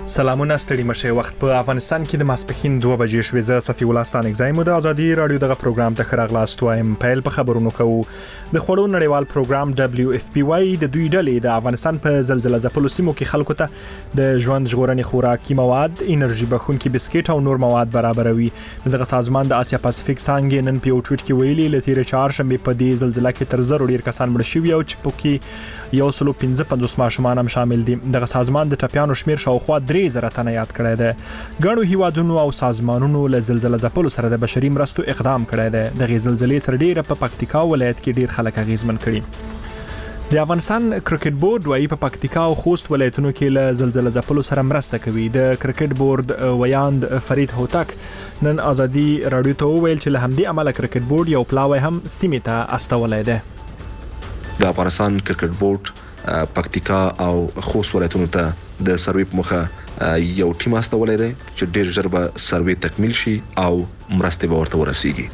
سلامونه ستړي مشه وخت په افغانستان کې د ماسپښین 2 بجې شوې. زه صفي الله ستان اگزایم د ازادي رادیو دغه پروګرام ته خراغلاست وایم. پیل په خبرونو کوو. د خوړو نړیوال پروګرام WFP د دوی ډلې د افغانستان په زلزلہ ځپلو سیمو کې خلکو ته د ژوند ژغورنې خوراکي مواد، انرژي بخونکي بسکټ او نور مواد برابروي. دغه سازمان د آسیا پاسفیک څانګې نن په یو ټویټ کې ویلي لتیر چهارشنبه په دې زلزلہ کې تر 100 ډیر کسان مړ شوي او چې پکې 155 ماشومان هم شامل دي. دغه سازمان د ټپيانو شمیر شاوخوا 3000 تنه یاد کړی دی. ګڼو هیوادونو او سازمانونو له زلزلہ ځپلو سره د بشري مرستو اقدام کړی دی. د زلزلې تر ډیره په پکتیکا ولایت کې ډیر خلک اغیزمن کړي. د افغانستان کرکټ بورډ وايي په پکتیکا او خوست ولایتونو کې له زلزلہ ځپلو سره مرسته کوي. د کرکټ بورډ ویاند فرید هوتک نن ازادي رادیو ته ویل چې له همدې عمله کرکټ بورډ یو پلاوی هم سیمې ته استولای دی. د افغانستان کرکټ بورډ پکتیکا او خوست ولایتونو ته د سروې په مخه یو ټیم استولای دی چې ډیر ژر به سروې تکمیل شي او مرسته به ورته ورسیږي.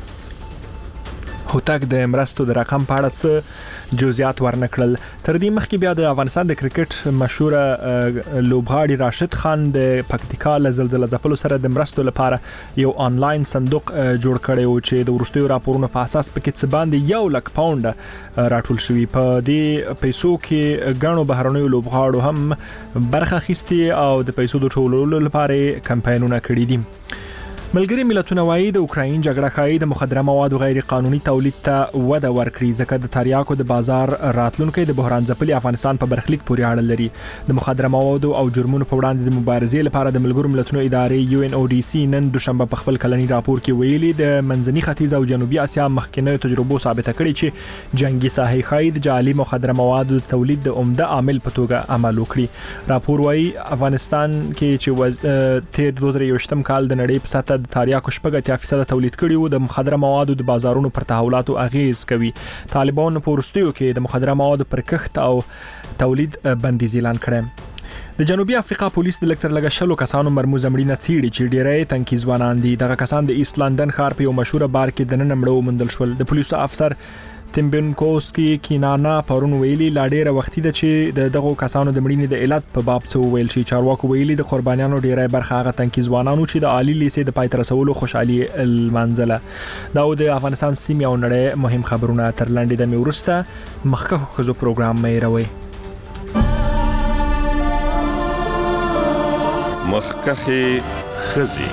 هوتک د مرستو د رقم په اړه څه جزئیات ورنکړل. تر دې مخکې بیا د افغانستان د کرکټ مشهور لوبغاړي راشد خان د پکتیکا له زلزلہ ځپلو سره د مرستو لپاره یو آنلاین صندوق جوړ کړی و چې د ورستیو راپورونو په اساس پکې څه باندې 1 لک پاونډ راټول شوی. په دې پیسو کې ګڼو بهرنیو لوبغاړو هم برخه اخیستي او د پیسو د ټولولو لپاره کمپاینونه کړي دي. ملګری ملتونه وايي د اوکراین جګړه ښایي د مخدره موادو غیر قانوني تولید ته وده ورکړي ځکه د تریاکو د بازار راتلونکي د بحران ځپلي افغانستان په برخلیک پورې اړه لري. د مخدره موادو او جرمونو په وړاندې د مبارزې لپاره د ملګرو ملتونو ادارې UNODC نن دوشنبه په خپل کلنی راپور کې ویلي د منځني ختیځ او جنوبي اسیا مخکینه تجربو ثابته کړي چې جنگي ساحې ښایي د جعلي مخدره موادو تولید د عمده عامل په توګه عمل وکړي. راپور وايي افغانستان کې چې تیر 2023 کال د نړۍ په سطح د تریاکو 80% تولید کړي وو. د مخدره موادو د بازارونو پر تحولاتو اغیز کوي. طالبان په ورستیو کې د مخدره موادو پر کښت او تولید بندیز اعلان کړي. د جنوبي افریقا پولیس د لکتر لګشلو کسانو مرموز امړینه څیړي چې ډیرې تنکي ځوانان دي. دغه کسان د ایست لندن ښار په یو مشهور بار کې د نن مړو مندل شول. د پولیسو افسر تیمبنکوسکی کینانا پرون ویلي لا ډیره وختي ده چې دغه کسانو د مړینې د علت په باب څه ویل شي. چارواکو ویلي د قربانیانو ډیره برخه هغه تنکي ځوانانو چې د عالی لیسې د پای ته رسولو خوشحالي المنزله. دا د افغانستان سیمه او نړۍ مهم خبرونه تر لاندې د میورسته مخکخه خزو پروګرام مې روي. مخکخه خزي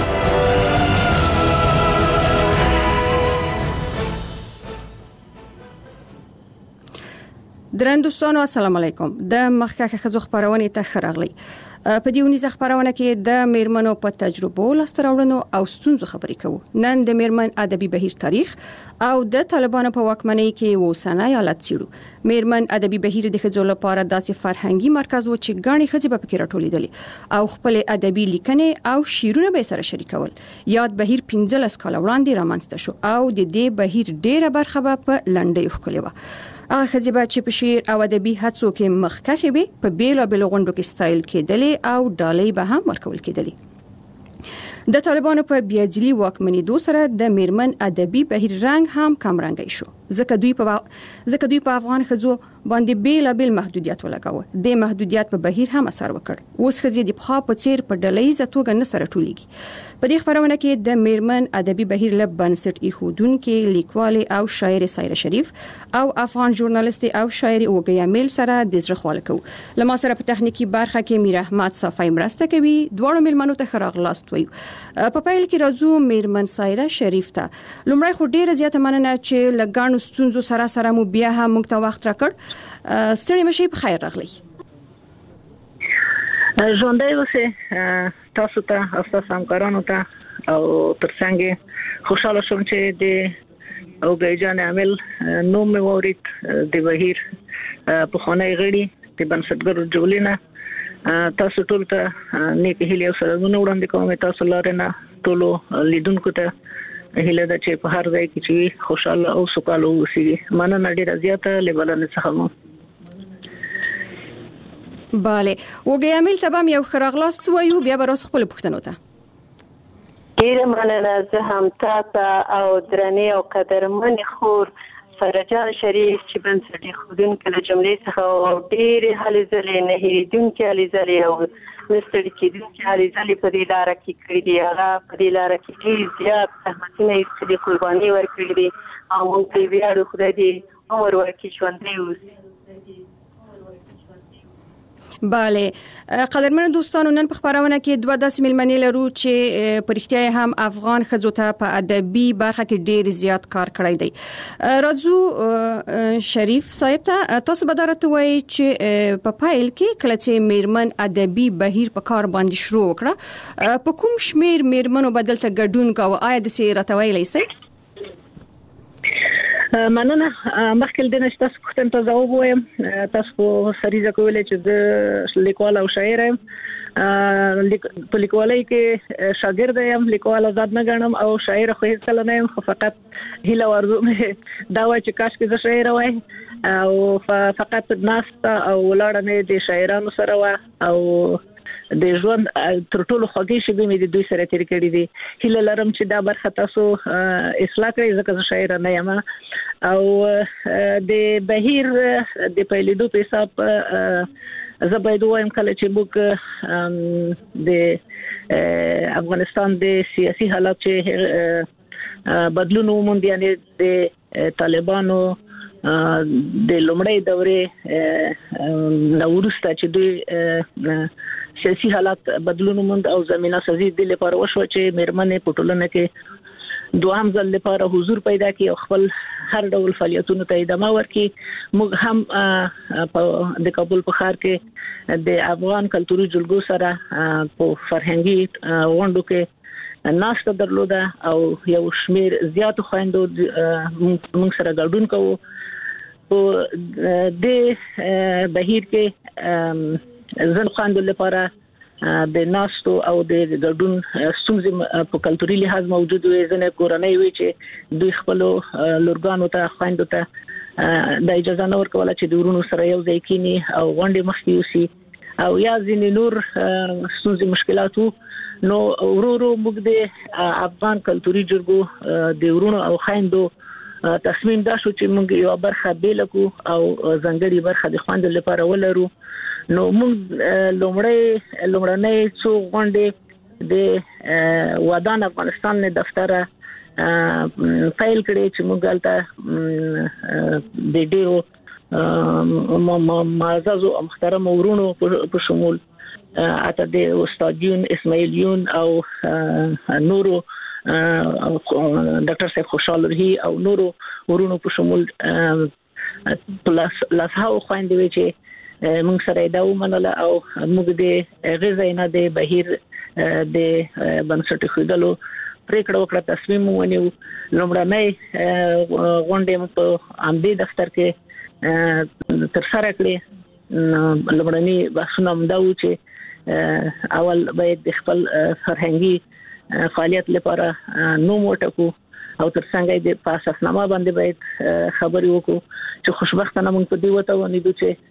درندوستانو السلام علیکم. د مخکخه خزو خبرونه ته خراغلی. په دې ونیزه خبرونه کې د میرمنو په تجربو لاستراوړنو او ستونزو خبرې کوو. نن د میرمن ادبي بهیر تاریخ او د طالبانو په واکمنۍ کې وسنۍ حالت څیړو. میرمن ادبي بهیر د خځو لپاره داسې فرهنګي مرکز و چې ګڼې خځې په کې راټولېدلې او خپل ادبي لیکنې او شعرونه به سره شریکول. یاد بهیر 15 کال وړاندې رامنځته شو او د دې بهیر ډیره برخه په لنډۍ ښکلې و. هغه خځې به چې په شعر او ادبي هڅو کې مخکخه وي په بیلابیلو غونډو کې ستایل کېدلې او ډالۍ به هم ورکول کېدلې. د طالبانو په بیاجلی واکمنېدو سره د میرمن ادبي بهیر رنګ هم کم رنګي شو ځکه دوی په افغان خځو باندې بیلابیل محدودیت ولګاوه. د محدودیت په بهیر هم اثر وکړ. اوس خځې د پخوا په څیر په ډلهیزه توګه نه سره ټولېږي. په دې خبرونه کې د میرمن ادبي بهیر له بنسټ ایښودونکو لیکوال او شاعر سایره شریف او افغان ژورنالیست او شاعر اوګیا میل سره د زړه خواله کوو. لمه سره په تخنیکی برخه کې میر احمد صفای مرسته کوي. دواړو میرمنو ته خراغلاست وایو. په پیل کې راځو میرمن سایره شریف ته. لومړی خو ډیره زیاته مننه چې لګانو ستونزو سره مو بیا هم موږ ته وخت راکړ. ستړي مشي په خیر راغلی. ژوندۍ اوسه تاسو ته او تاسو همکارانو ته او ترڅنګ خوشاله شوم چې د اوګیجان عامل نوم مې وورید د بهیر په خانه غړي د بنسټګر جوړینا تاسو ټول ته نیک هیله او سلامونه وړاندې کوم. تاسو لارنه ټول لیدونکو ته هیله ده چې په هر ځای کې چې خوشاله او سوکاله اوسئ. مننه ډیره زیاته لبلنه څخه مو. bale اوګیا میل ته به یو خراغلاست وایو بیا به راس خپل پښتنو ته. ډیره مننه. زه هم تاسو او درنې او قدرمن خور فرجال شریف چې بنسټي خودونکو له جملې څخه ډېرې هلې ځلې نه هېرېدونکې هلې ځلې او نه ستړي کېدونکې هلې ځلې په دې لاره کې کړي دي. هغه په دې لاره کې ډېر زیات زحمتونه یې ایستلي، قربانۍ ورکړي دي او موږ پرې ویاړو. خدای دې عمر ورکړي، ژوندی اوسي. بله قدرمنو دوستانو، نن په خبرونه کې دوه داسې ملمنې لرو چې په رښتیا هم افغان ښځو ته په ادبي برخه کې ډېر زیات کار کړی دی. راځو شریف صاحب ته تاسو به درته وایي چې په پایل کې کله چې میرمن ادبي بهیر په کار باندې شروع وکړه، په کوم شمیر میرمنو بدل ته ګډون کاوه؟ آیا د سیرته ویلای شئ؟ مننه. مخکې د نشته پوښتنه ته ځواب وایم. تاسو سریزه کولای چې د لیکوال او شاعر یم. په لیکوالۍ کې شاګرد یم، لیکوال آزاد نه ګڼم او شاعر خو هیڅ کله نه یم، خو فقط هیله ورزو مې دا وای چې کاش کې زه شاعر وای او فقط ناسته او ولاړه نه د شاعرانو سره و او د ژوند تر ټولو خوږې شېبې مې د دوی سره تیر کړې دي. هیله لرم چې دا برخه تاسو اصلاح کړئ، ځکه زه شاعر نه یم. او د بهیر د پیلېدو په حساب زه باید وایم کله چې موږ د افغانستان د سیاسي حالات چې بدلون وموند، یعنی د طالبانو د لومړۍ دورې نو وروسته چې دوی سیاسي حالات بدلون وموند او زمينه سازي د لپاره وشو چې میرمنې په ټولنه کې دوهم ځل لپاره حضور پیدا کړي او خپل هر ډول فعالیتونو ته ادامه ورکړي. موږ هم د کابل په ښار کې د افغان کلتوري جلګو سره په فرهنګي غونډو کې ناشته درلوده او یو شمیر زیات خويندو موږ سره ګډون کوو. په د بهیر کې زن خواندو لپاره د ناستو او د ګډون ستونزې په کلتوري لحاظ موجود وي. ځنه کورنۍ وي چې دوی خپل لورګانو ته خواندو ته د اجازه نه ورکوله چې د ورونو سره یو ځای کینی او غونډې مخکې وسی او یا ځینې نور ستونزې مشکلاتو. نو ورو موږ د افغان کلتوري جرګو د ورونو او خواندو تصمیم دا شو چې موږ یو برخه بیل کو او ځنګړي برخه د خواندو لپاره ولرو. نو موږ لومړنۍ څو غونډې د ودان افغانستان نه دفتر فایل کړي چې موږ غلطه د ډیرو معزز او محترم ورونو په شمول اته د استادیون اسماعیلیون او نورو ډاکټر صاحب خوشحال رهي او نورو ورونو په شمول پلاس لاسه خويندې وي چې موږ سره دا ومنله او موږ د غزاینه د بهیر د بنسټ خېدلو پریکړه وکړه، تصمیم ونیو. لومړنۍ غونډه په امدی دفتر کې تر سره کړې. لومړنۍ بحثونه مداو چې اول باید د خپل فرهنګي فعالیت لپاره نوم وټکو او ترڅنګ د پاساسنامه باندې باید خبري وکړو چې خوشبختانه موږ په دې وته ونیدو چې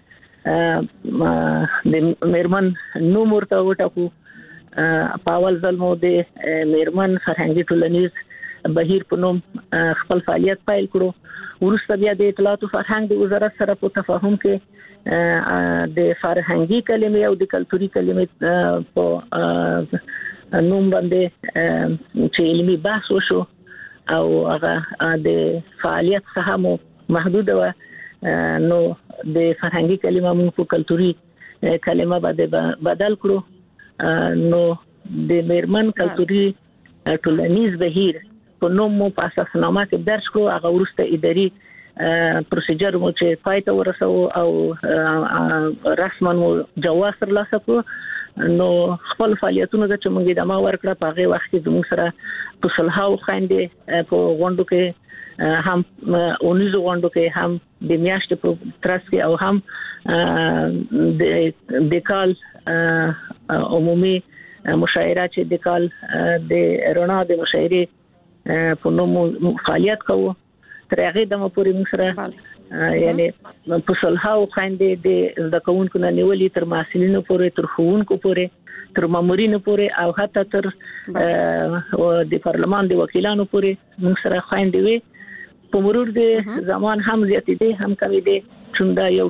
د میرمن نوم ورته وټاکو. په اول ځل مو د میرمن فرهنګي ټولنیز بهیر په نوم خپل فعالیت پیل کړو. ورسته بیا د اطلاعات او فرهنګ د وزارت سره په تفاهم کې د فرهنګي کلمې او د کلتوري کلمې په نوم باندې چې علمي بحث وشو او هغه د فعالیت څخه مو محدود و. نو د فرهنګي کلمه موږ په کلتوري کلمه باندې بدل کړو. نو د میرمن کلتوري ټولنیز بهیر په نوم مو په اساسنامه کې درج کړو. هغه ورسته اداري پروسیجر مو چې پای ته ورسو او رسما مو جواز ترلاسه کړو. نو خپل فعالیتونو چې موږ د ما ورکړه په هغه وخت کې موږ سره په صلحاو خاندې په غونډو کې هم اونیزو غونډو کې هم د میاشتې په ترڅ کې او هم د کال عمومي مشاعره چې د کال د رڼا د مشاعره په نوم فعالیت کوو. تر هغه د مپوري موږ سره یعنی په صلحاو خاندې د زده کوونکو نه نیولې تر محصلینو پورې، تر ښوونکو پورې، تر مامورینو پورې او حتی تر د پارلمان د وکیلانو پورې موږ سره خاندې وي. په مرور د زمان هم زیاتېدي هم کمی دي چې دا یو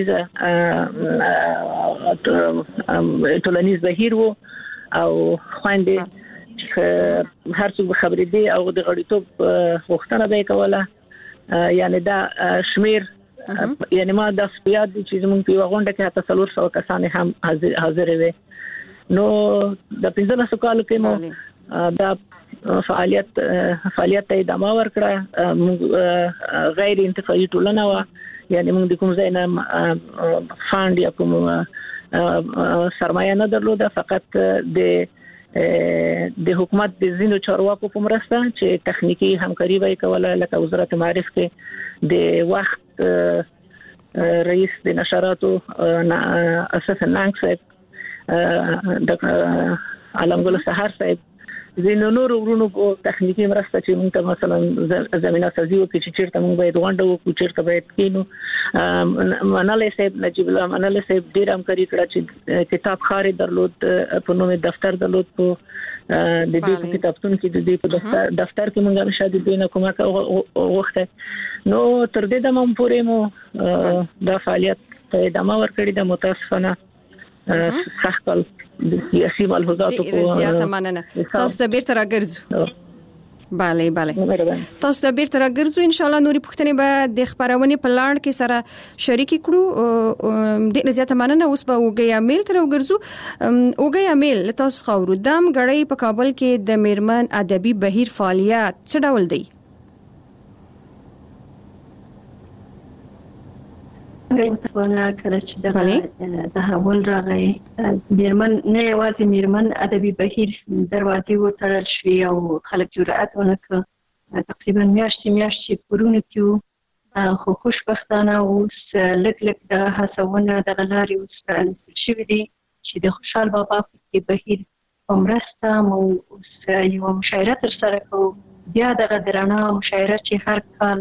ټولنیز بهیر وو او خويندې هر څوک خبرې دي او د غړیتوب غوښتنه به کوله یعنی دا شمیر یعنی ما د سپیاد چې موږ په غونډه کې حتی 300 کسان هم حاضر وي نو د 15 کالو کې مو دا فعالیت ته ادامه ورکړه غیر انتفاعي ټولنه و یعنی موږ د کوم ځای نه فاند یا کوم سرمایه نه درلوده فقط د حکومت د زینو چارواکو په مرسته چې تخنیکی همکاري وای کوله لکه وزارت معارف کې د وخت رئیس د نشراتو اساس نانګ صاحب د علمګل سحر صاحب زینو نور ورونو په تخنیکی مرسته چې موږ ته مثلا زمينه سازي او چې چیرته موږ باید غونډه وکړو چیرته باید کینو مناله صاحب نجیب الله مناله صاحب ډیر همکاري کړه چې کتاب خاري درلود په نوم دفتر درلود په د دې کتابتون کې د دې په دفتر کې موږ همیشه د دې نه کومه وخت نو تر دې د مم پورې مو د فعالیت ته ادامه ورکړې د متاسفانه سخت د سیاسي ملحوظاتو په زیاته مننه تاسو ته بیرته راګرځو bale تاسو ته بیرته راګرځو ان شاء الله نوري پښتنې به د خبرونه په لاړ کې سره شریک کړو د زیاته مننه اوس به وګي امیل تر وګرځو وګي امیل تاسو خورو دم غړې په کابل کې د میرمن ادبي بهیر فعالیت څه ډول دی ونه کله چې د تحول راغی میرمن نه یوازې میرمن ادبي بهیر دروازې وتړل شوې او خلک جرأت ونکړ تقریبا میاشتې پرونه کې خو خوشبختانه اوس لږ د هڅونه د غلاري اوس شوې دي چې د خوشحال بابا په بهیر ومرسته مو اوس یو مشاعره ترسره کوو بیا د غدرانه مشاعره چې هر کال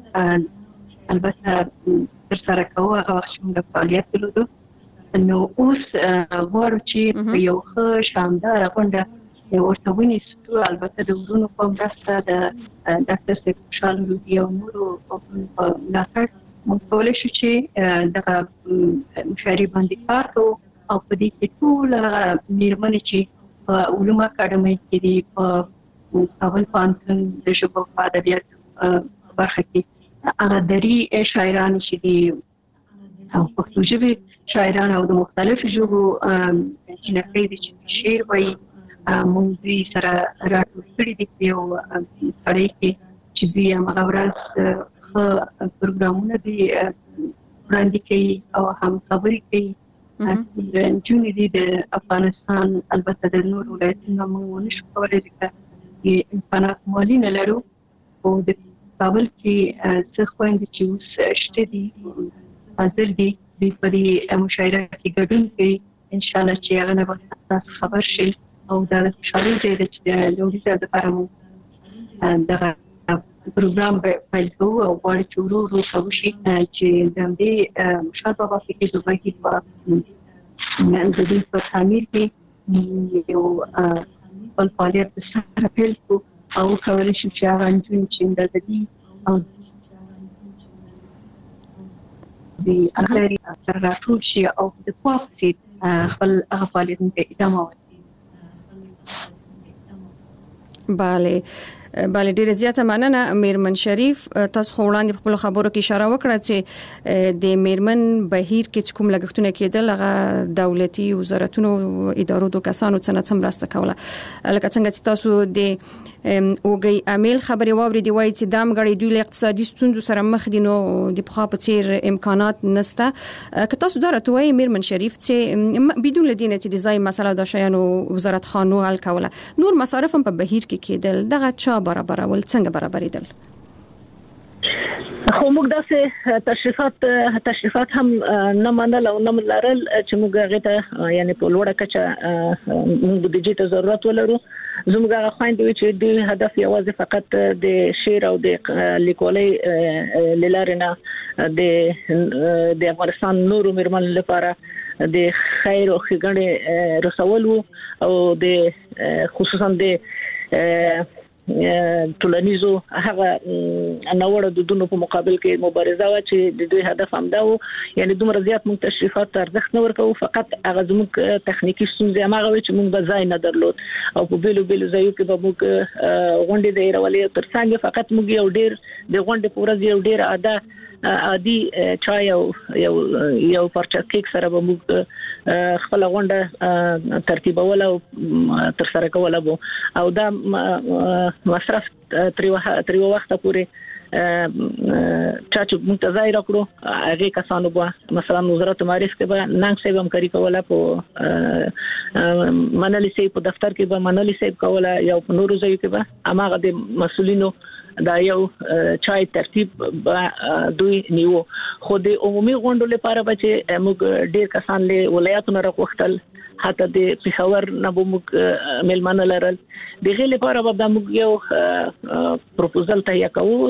البته ترسره کوو هغه وخت موږ فعالیت درلودو نو اوس غواړو چې په یو ښه شاندار غونډه ورته ونیسو البته د ورونو په مرسته د ډاکټر صاحب خوشحال رودي او نورو په ملاتړ موږ کولی شو چې دغه مشاعرې باندې کار کوو او په دې کې ټول میرمنې چې په علومو اکاډمۍ کې دي په کابل پوهنتون د ژبو په ادبیات برخه کې هغه دري شاعران چې دي او پښتو ژبې شاعران او د مختلفو ژبو جنکۍ دي چې شعر وایي موږ دوی سره راټول کړي دي په یو سړی کې چې دوی هغه ورځ پروګرامونه دي وړاندې کوي او هم خبرې کوي جونې دي د افغانستان البته د نورو ولایتونو موږ نشو کولی ځکه امکانات مالي نه لرو او د کابل کې څه خويندې چې اوس شته دي حاضر دي د پرې مشاعره کې ګډون کوي ان شاء الله چې هغه نه تاسو خبر شي او دا خوشاله دي چې د لوړي د پرمو دا پروګرام پیل کوو او غواړي چې ورو کوشي چې د دې مشاهده په کې د بهیر په دې په تعمیر کې یو خپل فعالیت سره پیل کوو او کولای شي چې هغه انجون چې د دې او د اخري تر راټول شي او د پوښتې خپل فعالیت ته ادامه ورکړي bale ډیره زیاته مننه میرمن شریف تاسو وړاندې په خپل خبرو کې اشاره وکړه چې د میرمن بهیر کې کوم لګښتونه کېدل هغه دولتي وزارتونو ادارو د کسانو څخه مرسته کوله لکه څنګه چې تاسو د اوګي امیل خبري واوري دی وایي چې دام غړي دوی اقتصادي ستونزو سره مخ دي نو د پخوا په څیر امکانات نشته که تاسو درته وایي میرمن شریف چې بدون لدینه چې د ځای مسله د شیانو وزارت خانو حل کوله نور مصارف هم په بهیر کې کېدل دغه چا برابرول څنګه برابرېدل خو موږ داسې تشریفات هم نه منل او نه لرل چې موږ غته یعنی په لوړه کچه موږ د ډیجیټل ضرورت ولرو زموږ خويندې چې د هدف یوازې فقط د شعر او د لیکوالۍ لارنه د افغانستان نورو میرمن لپاره د خیر او ښېګڼې رسول او د خصوصا د ټولنیزو هغه نوړو د دونو په مقابل کې مبارزه وا چې د دوی هدف هم دا و یعنی دومره زیات موږ تشریفات ته ارزښت نه ورکوو فقط هغه زموږ تخنیکی ستونزې هغه چې موږ به ځای نه درلود او په بیلو ځایو کې به موږ غونډې د ایرولې ترڅنګ فقط موږ یو ډیر د غونډې په ورځ یو ډیر عادي چای یو پرچا کیک سره به موږ خپل غونډه ترتیبول او تر سره کول او دا مصرف تر وخت پورې چې موږ ته ځای راکړو هغه کسانو به مثلا وزارت معارف کې به ننګ صاحب هم کوي کوله په منلي صاحب په دفتر کې به منلي صاحب کوله یو په نورو ځایو کې به هغه د مسولینو دا یو چای ترتیب دوی نیو خو د عمومي غونډو لپاره به چې موږ ډیر کسان له ولایتونو راغوښتل حتی د پیښور نه به موږ ملمانه لرل دغه لپاره به موږ یو پروپوزل تهیه کوو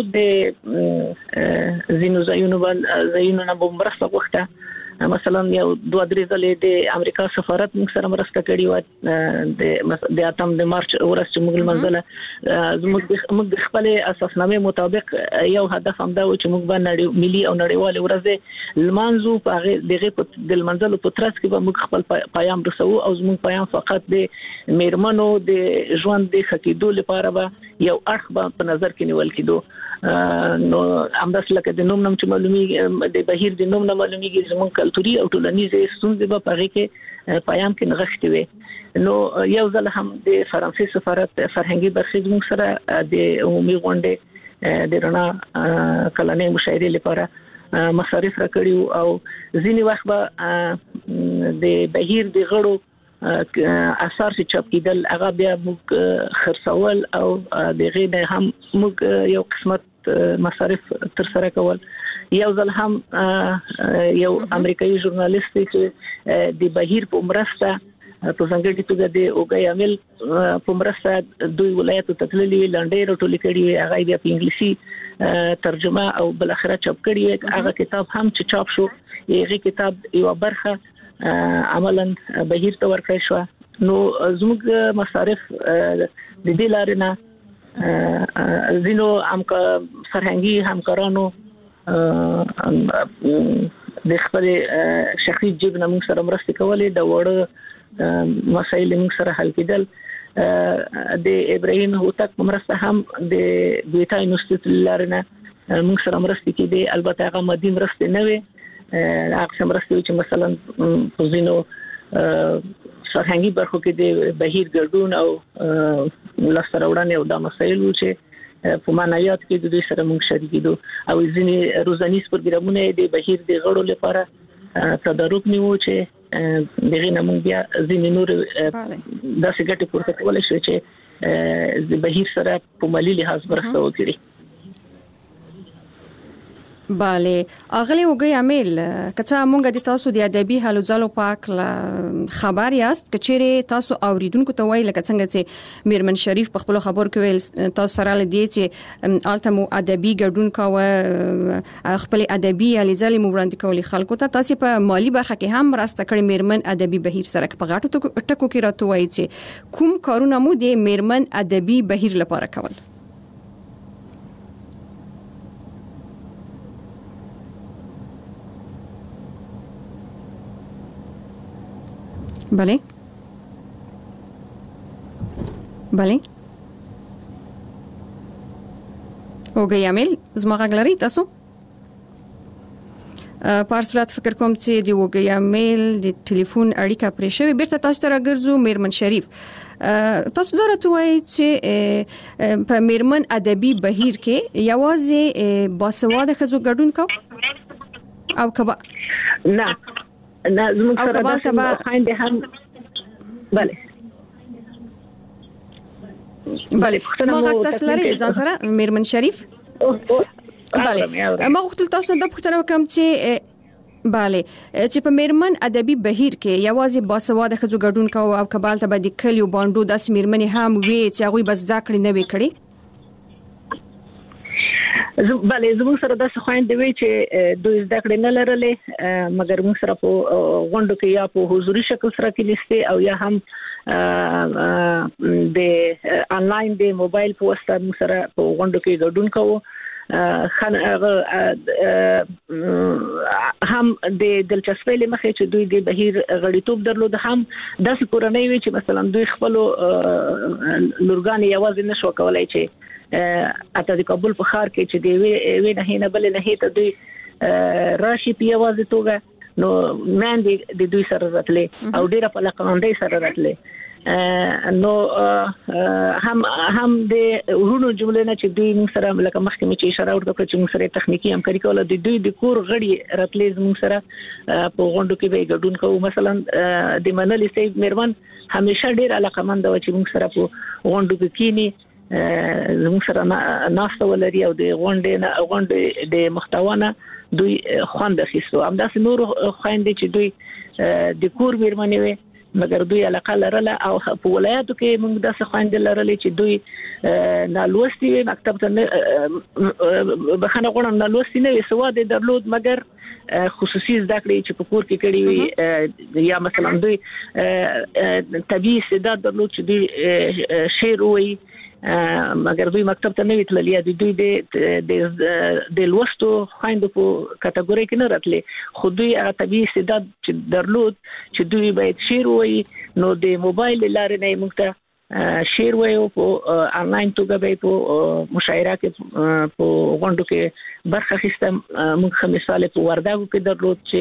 د زینو زایونو نه به مرسته وغوښته مثلا یو 2-3 ځلې د امریکا سفارت موږ سره مرسته کړې و د اتم د مارچ ورځ چې موږ منځله موږ خپل اساسنامه مطابق یو هدف هم دا و چې موږ باندې ملي او نړیوال ورځ لمانځو په دغه د منځلو په ترڅ کې به موږ خپل پیغام رسو او زموږ پیغام فقط د میرمنو د ژوند د خکېدو لپاره به یو اړخ په نظر کې نیول کېدو نو همداس لکه د نوم نم چې معلومي د بهیر د نوم نه معلومیږي زموږ کلتوري او ټولنیزه ستونزې په پاره کې پیغام کې نغښتې وي نو یو ځل هم د فرانسې سفارت فرهنګي برخې زموږ سره د عمومي غونډې د رڼا کلنې مشاعرې لپاره مصارف راکړیو او ځینی وخت به د بهیر د غړو اثر چې چاپ کېدل هغه بیا موږ خرڅول او دغه نه هم موږ یو قسمت مصارف تر سره کول یو ځل هم یو امریکایي ژورنالیست چې د بهیر په مرسته په څنګه توګه د اوګي عامل په مرسته دوی ولایتو تتللی لنډې راټولې کړي هغه بیا په انګلیسي ترجمه او بل اخره چاپ کړي هغه کتاب هم چې چاپ شو هغه کتاب یو برخه عملاً بهیر ته ورکړی شو نو زموږ مصارف د دې لارې نه زینو فرهنګي همکارانو د خپل شخصي جیب نه موږ سره مرسته کولې د وړ مسایل موږ سره حل کېدل د ابراهیم هوتک مرسته هم د بیتا انسټیټیوټ لارې نه موږ سره مرسته کېدې البته هغه مادي مرسته نه وي هغه مرسته چې مثلا په زینو فرهنګي برخو کې د بهیر ګډون او لاسته راوړنې او د مسایل چې په معنویات کې د دوی سره موږ شریکېدو او ځینې روزانیز پروګرامونه د بهیر د غړو لپاره تدارک نیو چې دغه نمون بیا ځینې نور داسې ګټې پورته کولای شي چې د بهیر سره په مالي لحاظ مرسته وکړي bale اغلی وګي عامل کڅه مونږ د تاسو د ادبي حالو ځلو پاک خبر یاست کچېره تاسو اوریدونکو ته وایي لکه څنګه چې میرمن شریف په خپل خبر کې ویل تاسو سره لدی چې التمو ادبي ګډون کاوه خپل ادبي علي ځلې مبرند کولې خلکو ته تاسو په مالی برخه کې هم راسته کړی میرمن ادبي بهیر سره په غاټو ټکو کې راته وایي چې کوم کارونه مو د میرمن ادبي بهیر لپاره کول بله اوګي عامل زما غږ لري تاسو په صورت فکر کوم چې د اوګي عامل د ټلیفون اړیکه پرې شوی بیرته تاسو ته راګرځو میرمن شریف تاسو درته وایي چې په میرمن ادبي بهیر کې یوازې باسواده ښځو ګډون کو او کبا نه زموږ سره د خاينده هم bale ما غږ تاسو لري ځان سره میرمن شریف bale ما غوښتل تاسو د پوښتنه وکم چې bale چې په میرمن ادبي بهیر کې یوازې باسواده ښځو ګډون کوي او کبال ته به د کلیو باندې داس میرمن هم وي چې هغه بس دا کړی نه وکړي بله زموږ سره د خويندې وی چې دوی زده کړې نه لرلې مګر موږ سره په غونډو کې یا په حضوري شکل سره کې لیستي او یا هم د انلاین د موبایل په واسطه موږ سره په غونډو کې ګډون کوو هم د دلچسپۍ لمخې چې دوی د بهیر غړیتوب درلود هم د کورنۍ وی چې مثلا دوی خپل لورګان یوازې نشو کولای چې اته د کابل په ښار کې چې دی وی نه بل نه ته دوی راشي په یوازې توګه نو مان د دوی سره راتلې او ډیره په لقاندې سره راتلې نو هم د ورونو جمله نه چې دوی موږ سره لکه مخکې چې اشاره ورکړه چې موږ سره تخنیکی همکاري کوله د دوی د کور غړي راتلې موږ سره په غونډو کې به ګډون کوو مثلا د منلي سي مېرمن همیشه ډیر علاقمند و چې موږ سره په غونډو کې کینی موږ سره ناسته ولري او د غونډې د محتوا نه دوی خوند اخیستو همداسې نور خويندې چې دوی د کور مېرمنې وي مګر دوی علاقه لرله او په ولایتو کې موږ د خويندې لرلې چې دوی نالوستي وي مکتب ته بخنه غوړم نالوستي نه وي سواد درلود مګر خصوصي زده کړې چې په کور کې کړي وي یا مثلا دوی طبيعي استعداد درلود چې دوی شعر وایي مګر دوی مکتب ته نه ویتل یا دوی د لوستو خويندو په کټګوري کې نه راتلې خو دوی هغه طبيعي استعداد چې درلود چې دوی باید شعر وایي نو د موبایل لارې نه موږ ته شعر وایو په انلاین توګه به په مشاعره کې په غونډو کې برخه اخیستم موږ مثال په ورداګو کې درلود چې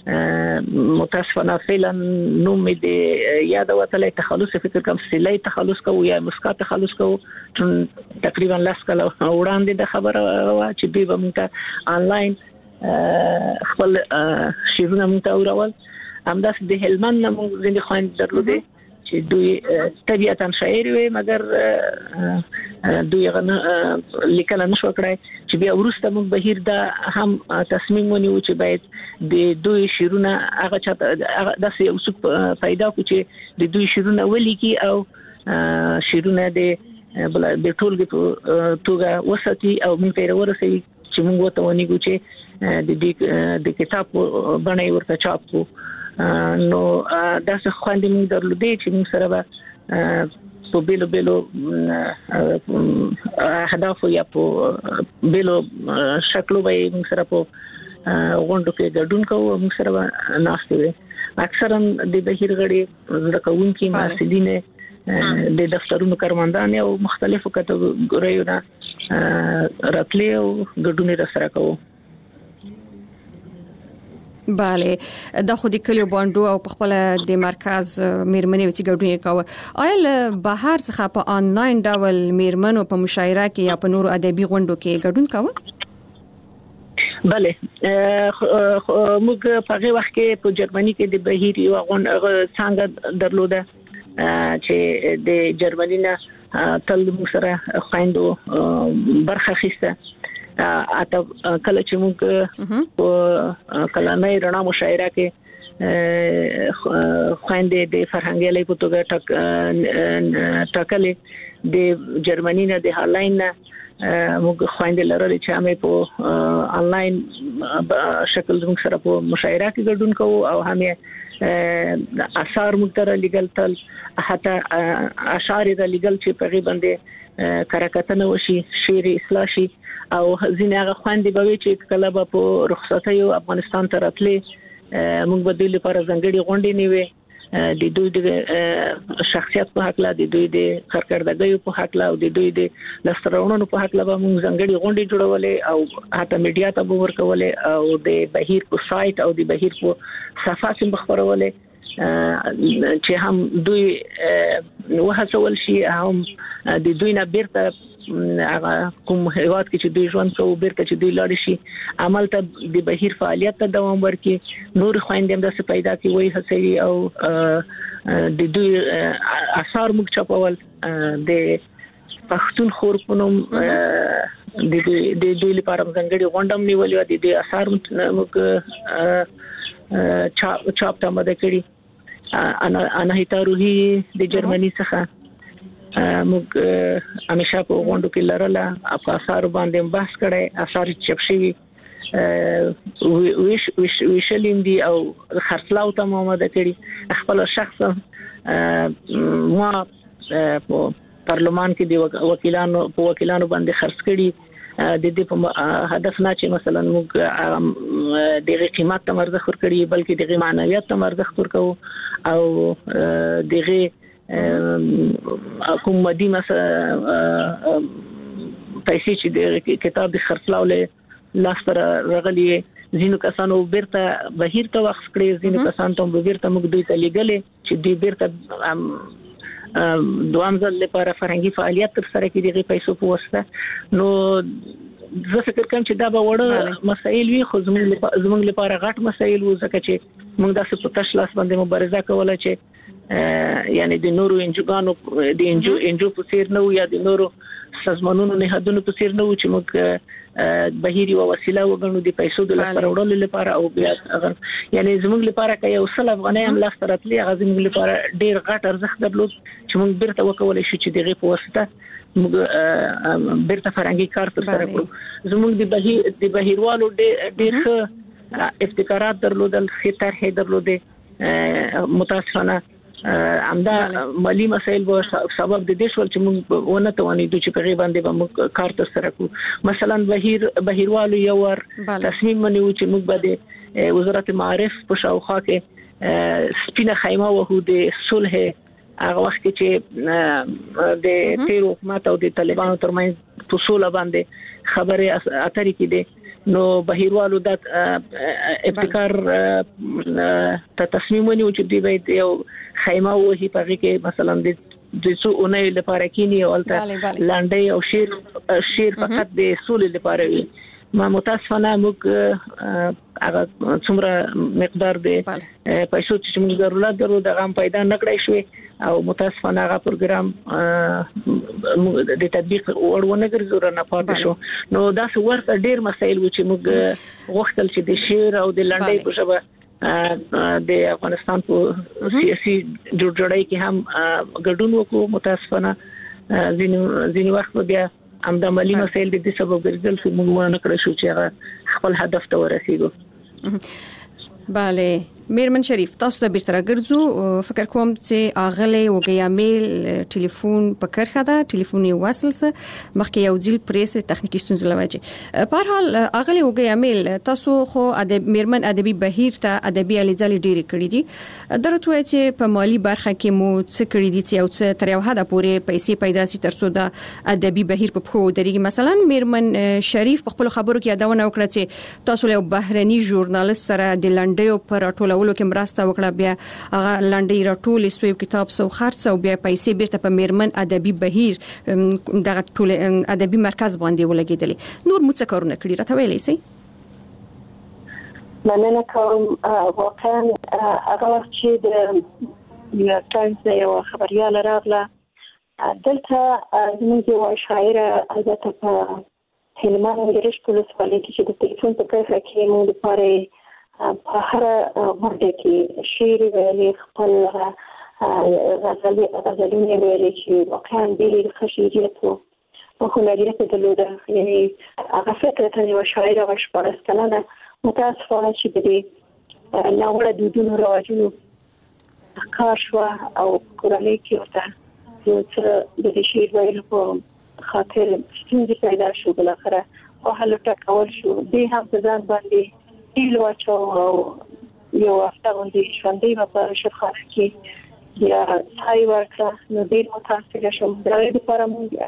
متاسفانه فعلا نوم دې یاد وتلې تخلص فکر کوم سلی تخلص کوو یا مسکا تخلص کوو تقریبا لاس کله وړاندې د خبره چې دوی به موږ انلاین خپل شیرونه موږ اورول همداس د هلمند موږ زنده خويند درلوده چې دوی طبيعتاً شاعر وي مګر دوی غن لیکل نشو کړای چې بیا ورسته موږ بهیر دا هم تصمیم ونیو چې باید د دوی شیرونه هغه چاته داسې یو څه پیدا کو چې د دوی شیرونه ولیکي او شیرونه د ټولګي په توګه وساتي او موږ ته ورسوي چې موږ ته ونیو چې د کتاب باندې ورته چاپ کو نو داسې خواندې موږ درلودې چې موږ سره به په بیلو اهداف یا په بیلو شکلو به موږ سره په غونډو کې ګډون کوو موږ سره ناشته وي اکثرا د بهیر غړي زکونکي مسؤلین د دفترونو کارمندان او مختلفو کټګوریو نه راتلې او ګډون سره کوو bale د خو د کلیو باندې او په خپل د مرکز میرمنې چې ګډون کوي آیا بهر څخه په انلاین ډول میرمنو په مشاعره کې یا په نور ادبي غونډو کې ګډون کوي bale موږ په هغه وخت کې په جرمني کې د بهیر یو غونډه څنګه درلوده چې د جرمني نه تل موږ سره خويندو برخه اخیسته اته کله چې موږ په کلامي رڼا مشاعره کې خويندې د فرهنګي لې په توګه ټاکلې د جرمني نه د هالند نه موږ خويندې لرلې چې همې په انلاین شکل موږ سره په مشاعره کې ګډون کوو او همې اثار موږ تر لګل تل حتی اشعار د لګل چې په غي باندې کارکتنه وشي شعر اصلاح شي او ځینې هغه خويندې به چې کله به په رخصتۍ افغانستان ته راتلې موږ به د لپاره ځنګړي غونډې نیوي د دوی د شخصیت په حق لا د دوی د کارکړدګۍ په حق لا او د دوی د لسترونو په حق لا به موږ ځنګړي غونډې جوړولې او حتی میډیا ته به ورکولې او د بهیر په سایت او د بهیر په صفحات مخبرولې چې هم دوی وهڅول شي هم د دوی نه بیرته هغه کوم هیواد کې چې دوی ژوند کوي بیرته چې دوی لاړ شي عمل ته د بهیر فعالیت ته دوام ورکړي نور خويندې هم داسې پیدا کی وای هڅوي او د دوی اثار موږ چاپول د پښتون خور په نوم د دوی لپاره ځانګړي غونډه نیولې و د اثار موږ چاپ ته مدد کړی انا هیتا روحي د جرمني څخه موږ همیشه په غونډو کې لرله په اثر باندې بحث کړي اثر چپ شي ویشلین دي او خرڅلاو ته آماده کړي خپل شخصا ما په پارلمان کې د وکیلانو باندې خرڅ کړي د دې په هدف نه چې مثلا موږ د قیمت ته ارزښت ورکړي بلکې د معنویت ته ارزښت ورکو او دغه کوم مدي مثلا پیسې چې د کتاب د خرڅلاو له لاس پر راغلي زینو کسانو بیرته بهیر ته وخت کړی زینو کسان ته بیرته موږ دوی ته لګلې چې دوی بیرته دوام ځل لپاره فرهنګي فعالیت تر سره کې دغه پیسو په واسطه نو زه فکر کوم چې دا به وړه مسایل وي خو زموږ لپاره غټ مسایل وو ځکه چې موږ داسې په تش لاس باندې مبارزه کوله چې یعنی د نورو انجوګانو د انجو په څیر نه یا د نورو سازمانونو نهادونو په څیر نه چې موږ بهيري او وسیله وګڼو د پیسو د لپاره وړلو لپاره او بیا یعنی زموږ لپاره کې یو سل افغانۍ هم لاس ترتلې هغه زموږ لپاره ډیر غټ ارزښت درلود چې موږ بیرته وکولای شو چې دغه په واسطه موږ بیرته فرهنګي کار تر سره کړو زموږ د بهیروالو ډیر ابتکارات درلودل خطر درلوده متاسفانه امدا مالی مسائل به سبب د دې شول چې موږ ونه توانیدو چې په غي باندې به موږ کار تر سره کوو مثلا بهیروالو یو ور تصمیم منیو چې موږ به وزارت معارف په شاوخوا کې سپینه خیمه وهو د صلح هغه وخت چې د تیر حکومت او د طالبانو ترمنځ په صلح باندې خبره اترې کې دي نو بهیروالو د ابتکار ته تصمیم ونیو چې دوی باید یو خیمه وهي په کې مثلا د څو اونۍ لپاره کینی او لاندې او شیر فقط د سولې لپاره وي ما متاسفانه موږ هغه څومره مقدار د پیسو چې موږ ضرورت درلود د غم پیدا نکړای شو او متاسفانه هغه پروګرام د تطبیق ورونه ګرځور نه پاتې شو نو دا څورته ډیر مسایل و چې موږ غوښتل چې د شیر او د لاندې په شبه د افغانستان په سیاسي جوړجاړی کې هم ګډون وکړو متاسفانه ځینې وخت بیا همدا مالی مسایل د دې سبب ګرځول چې موږ نه کړو چې هغه خپل هدف ته ورسیږو بله میرمن شریف تاسو ته بیرته راګرځو فکر کوم چې اغله وګیا میل ټلیفون په کرخه ده ټلیفون یې وصل سه مخکې یو ځل پریس تخنیکی ستونزې لوجه په هر حال اغله وګیا میل تاسو خو ادب میرمن ادبي بهیر ته ادبي الیزل ډیری کړی دي درته وای چې په مالی برخه کې مو څه کړی دي چې او څه تر یو حد پورې پیسې پیدا سي ترڅو د ادبي بهیر په خو درېږي مثلا میرمن شریف په خپل خبرو کې یادونه وکړه چې تاسو له بهرني ژورنالیست سره د لنډیو پر ټولولو کې مرسته وکړه بیا هغه لنډی راټول سوی کتاب سو خرڅ او بیا پیسې بیرته په میرمن ادبي بهیر دغه ټول ادبي مرکز باندې ولګیدل نور مو څه کارونه کړی راته ویلې سي مننه کوم واقعا هغه وخت چې د نیویارک ټایمز یو خبريال راغله دلته زموږ یو شاعر البته په هلمند ګرځ پولیس پالیټي چې د ټلیفون په کیسه کې مو لپاره په هر ورته کې شعر ویلي خپل غزلونه ویلي چې واقعا ډېر خشیریت او هنریت درلوده یعنی هغه فکر ته یو شاعر او شپږ کلنه متاسفانه چې د ناوړه دودونو رواجونو کار شو او کورنۍ کې ورته یو څه د شعر ویلو په خاطر ستونزې پیدا شو بل اخره او هلو ټکول شو دې هم ځان باندې ایلو اچو یو هفته باندې ژوندۍ په شفاخانه کې یا ځای ورکړه نو ډېر متاسفه شوم دا لپاره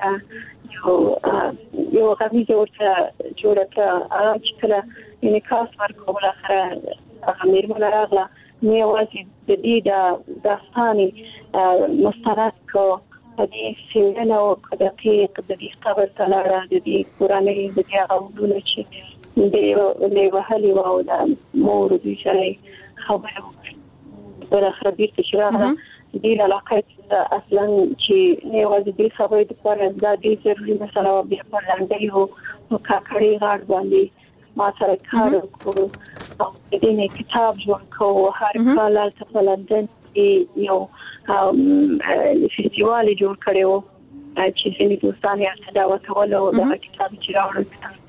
موږ یو غوښتنه ورته جوړه کړه چې کله یعنی کاس ورکول اخره هغه میرمن راغله نو یوازې د دې داستاني مستند کو د دې سیمه او د دې قبر تلاړه د دې قرآني د دې غوډونه چې د وهلي او د مور د شری خبره پر خبرې چې راغله دې علاقه اصلا چې نه وځي د خبرې د پر د دې ضروري مسله بیا پر لاندې او کاکړي غاړ باندې ما سره کار وکړو او دې نه کتاب جوړ کوو هر کال په لندن کې یو فestival جوړ کړو چې ځینې دوستان یې دعوت ولو د کتاب چې راوړل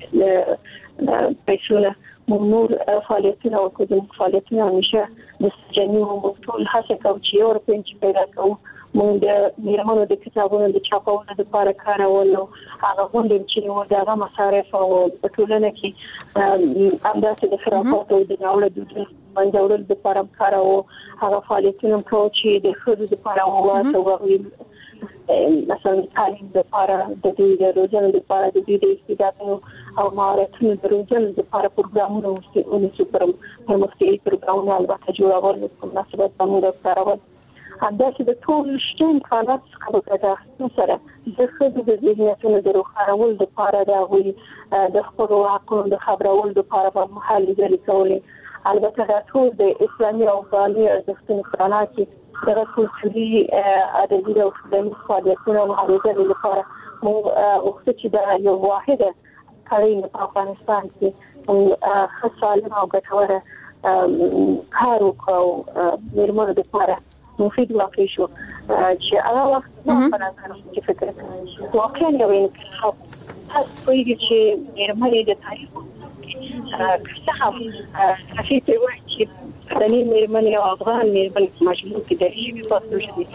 پیسې نور فعالیتونه او کوم فعالیتونه همیشه د سجنو ټول هڅه کوي چې یو روپین چې پیدا کوو موږ د میرمنو د کتابونو د چاپولو لپاره کارولو هغه غونډې چې نو دغه مصارف او په ټولنه کې همداسې د خرافات او د ناوړه دودونو منځورل لپاره کارو هغه فعالیتونه کوي چې د خځو لپاره واسو مثلا تعلیم لپاره د دې د روزنې لپاره د دې د استعدادونو او مهارتونو د روزنې لپاره پروګرامونه او پرمختیايي پروګرامونه البته جوړول په مناسبت باندې کارول همداسې د ټول شتون حالات څخه سره د خځو د ذهنیتونو د روښانولو لپاره د خپل حقونو د خبرولو لپاره په محلي ځای کولې البته دا ټول د اسلامي او افغاني ارزښتونو خلاف دغه کلتوري ادبي او ټولنیز فعالیتونه او هڅې لپاره موږ وخت چې دا یو واحده کاري په افغانستان کې خاصه او ګټوره کار وکړو میرمنو لپاره مفید واقع شو چې هغه وخت په نظر کې فکر کوم واقعا یو انقلاب تاسو چې میرمنې د تاریخ څه هم تاسو ته وایي چې د میرمنې او افغان میرمنې مجموع کې د شي په توګه دي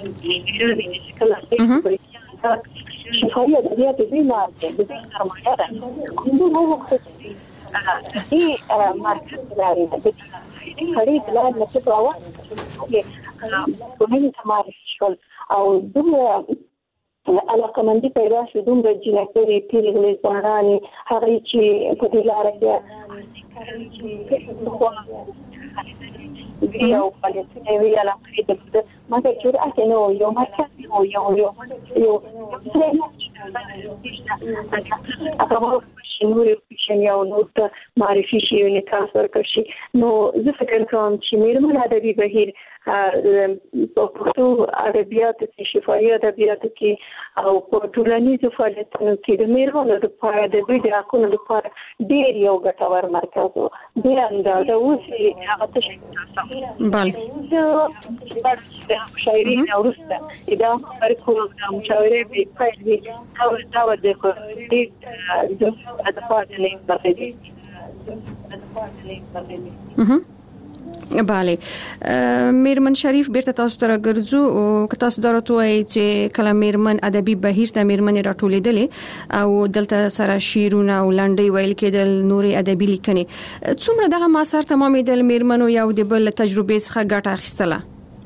شفاهي ادبیات دې نه دي د سرمایه ده کوم وخت چې مارکیټ لري د خرید لار نه څه ډول کومې تمارس شول او دومره علاقه مندي پیدا شو دومره جنکري پیرغلي ځوانانې هغه چې په دې لار کې یو فعالیتونه وی علاقه د مګر جرأت نه یو مرکز یو نور یو نوت معرفي شي او نکاح ورکړي نو زه فکر کوم چې میرمن ادبي بهیر په پښتو ادبیات کې شفاهي ادبیات کې او په ټولنیزو فعالیتونو کې د میرمنو لپاره د دوی د حقونو لپاره ډېر یو ګټور مرکز و ډېر اندازه اوس هغه څه بله د شاعري نورسته دا ورکو د مشاورې په پیل وی او دا د دې د پاتې بله میرمن شریف بیرته تاسو ته راګرځو او تاسو درته وایي چې کله میرمن ادبي بهیر ته میرمن راټولېدلې او دلته سره شیرونه او لنډۍ ویل کېدل نوري ادبي لیکنې څومره دغه مسار تمامېدل میرمنو یو د بل تجربې څخه ګټه اخیستله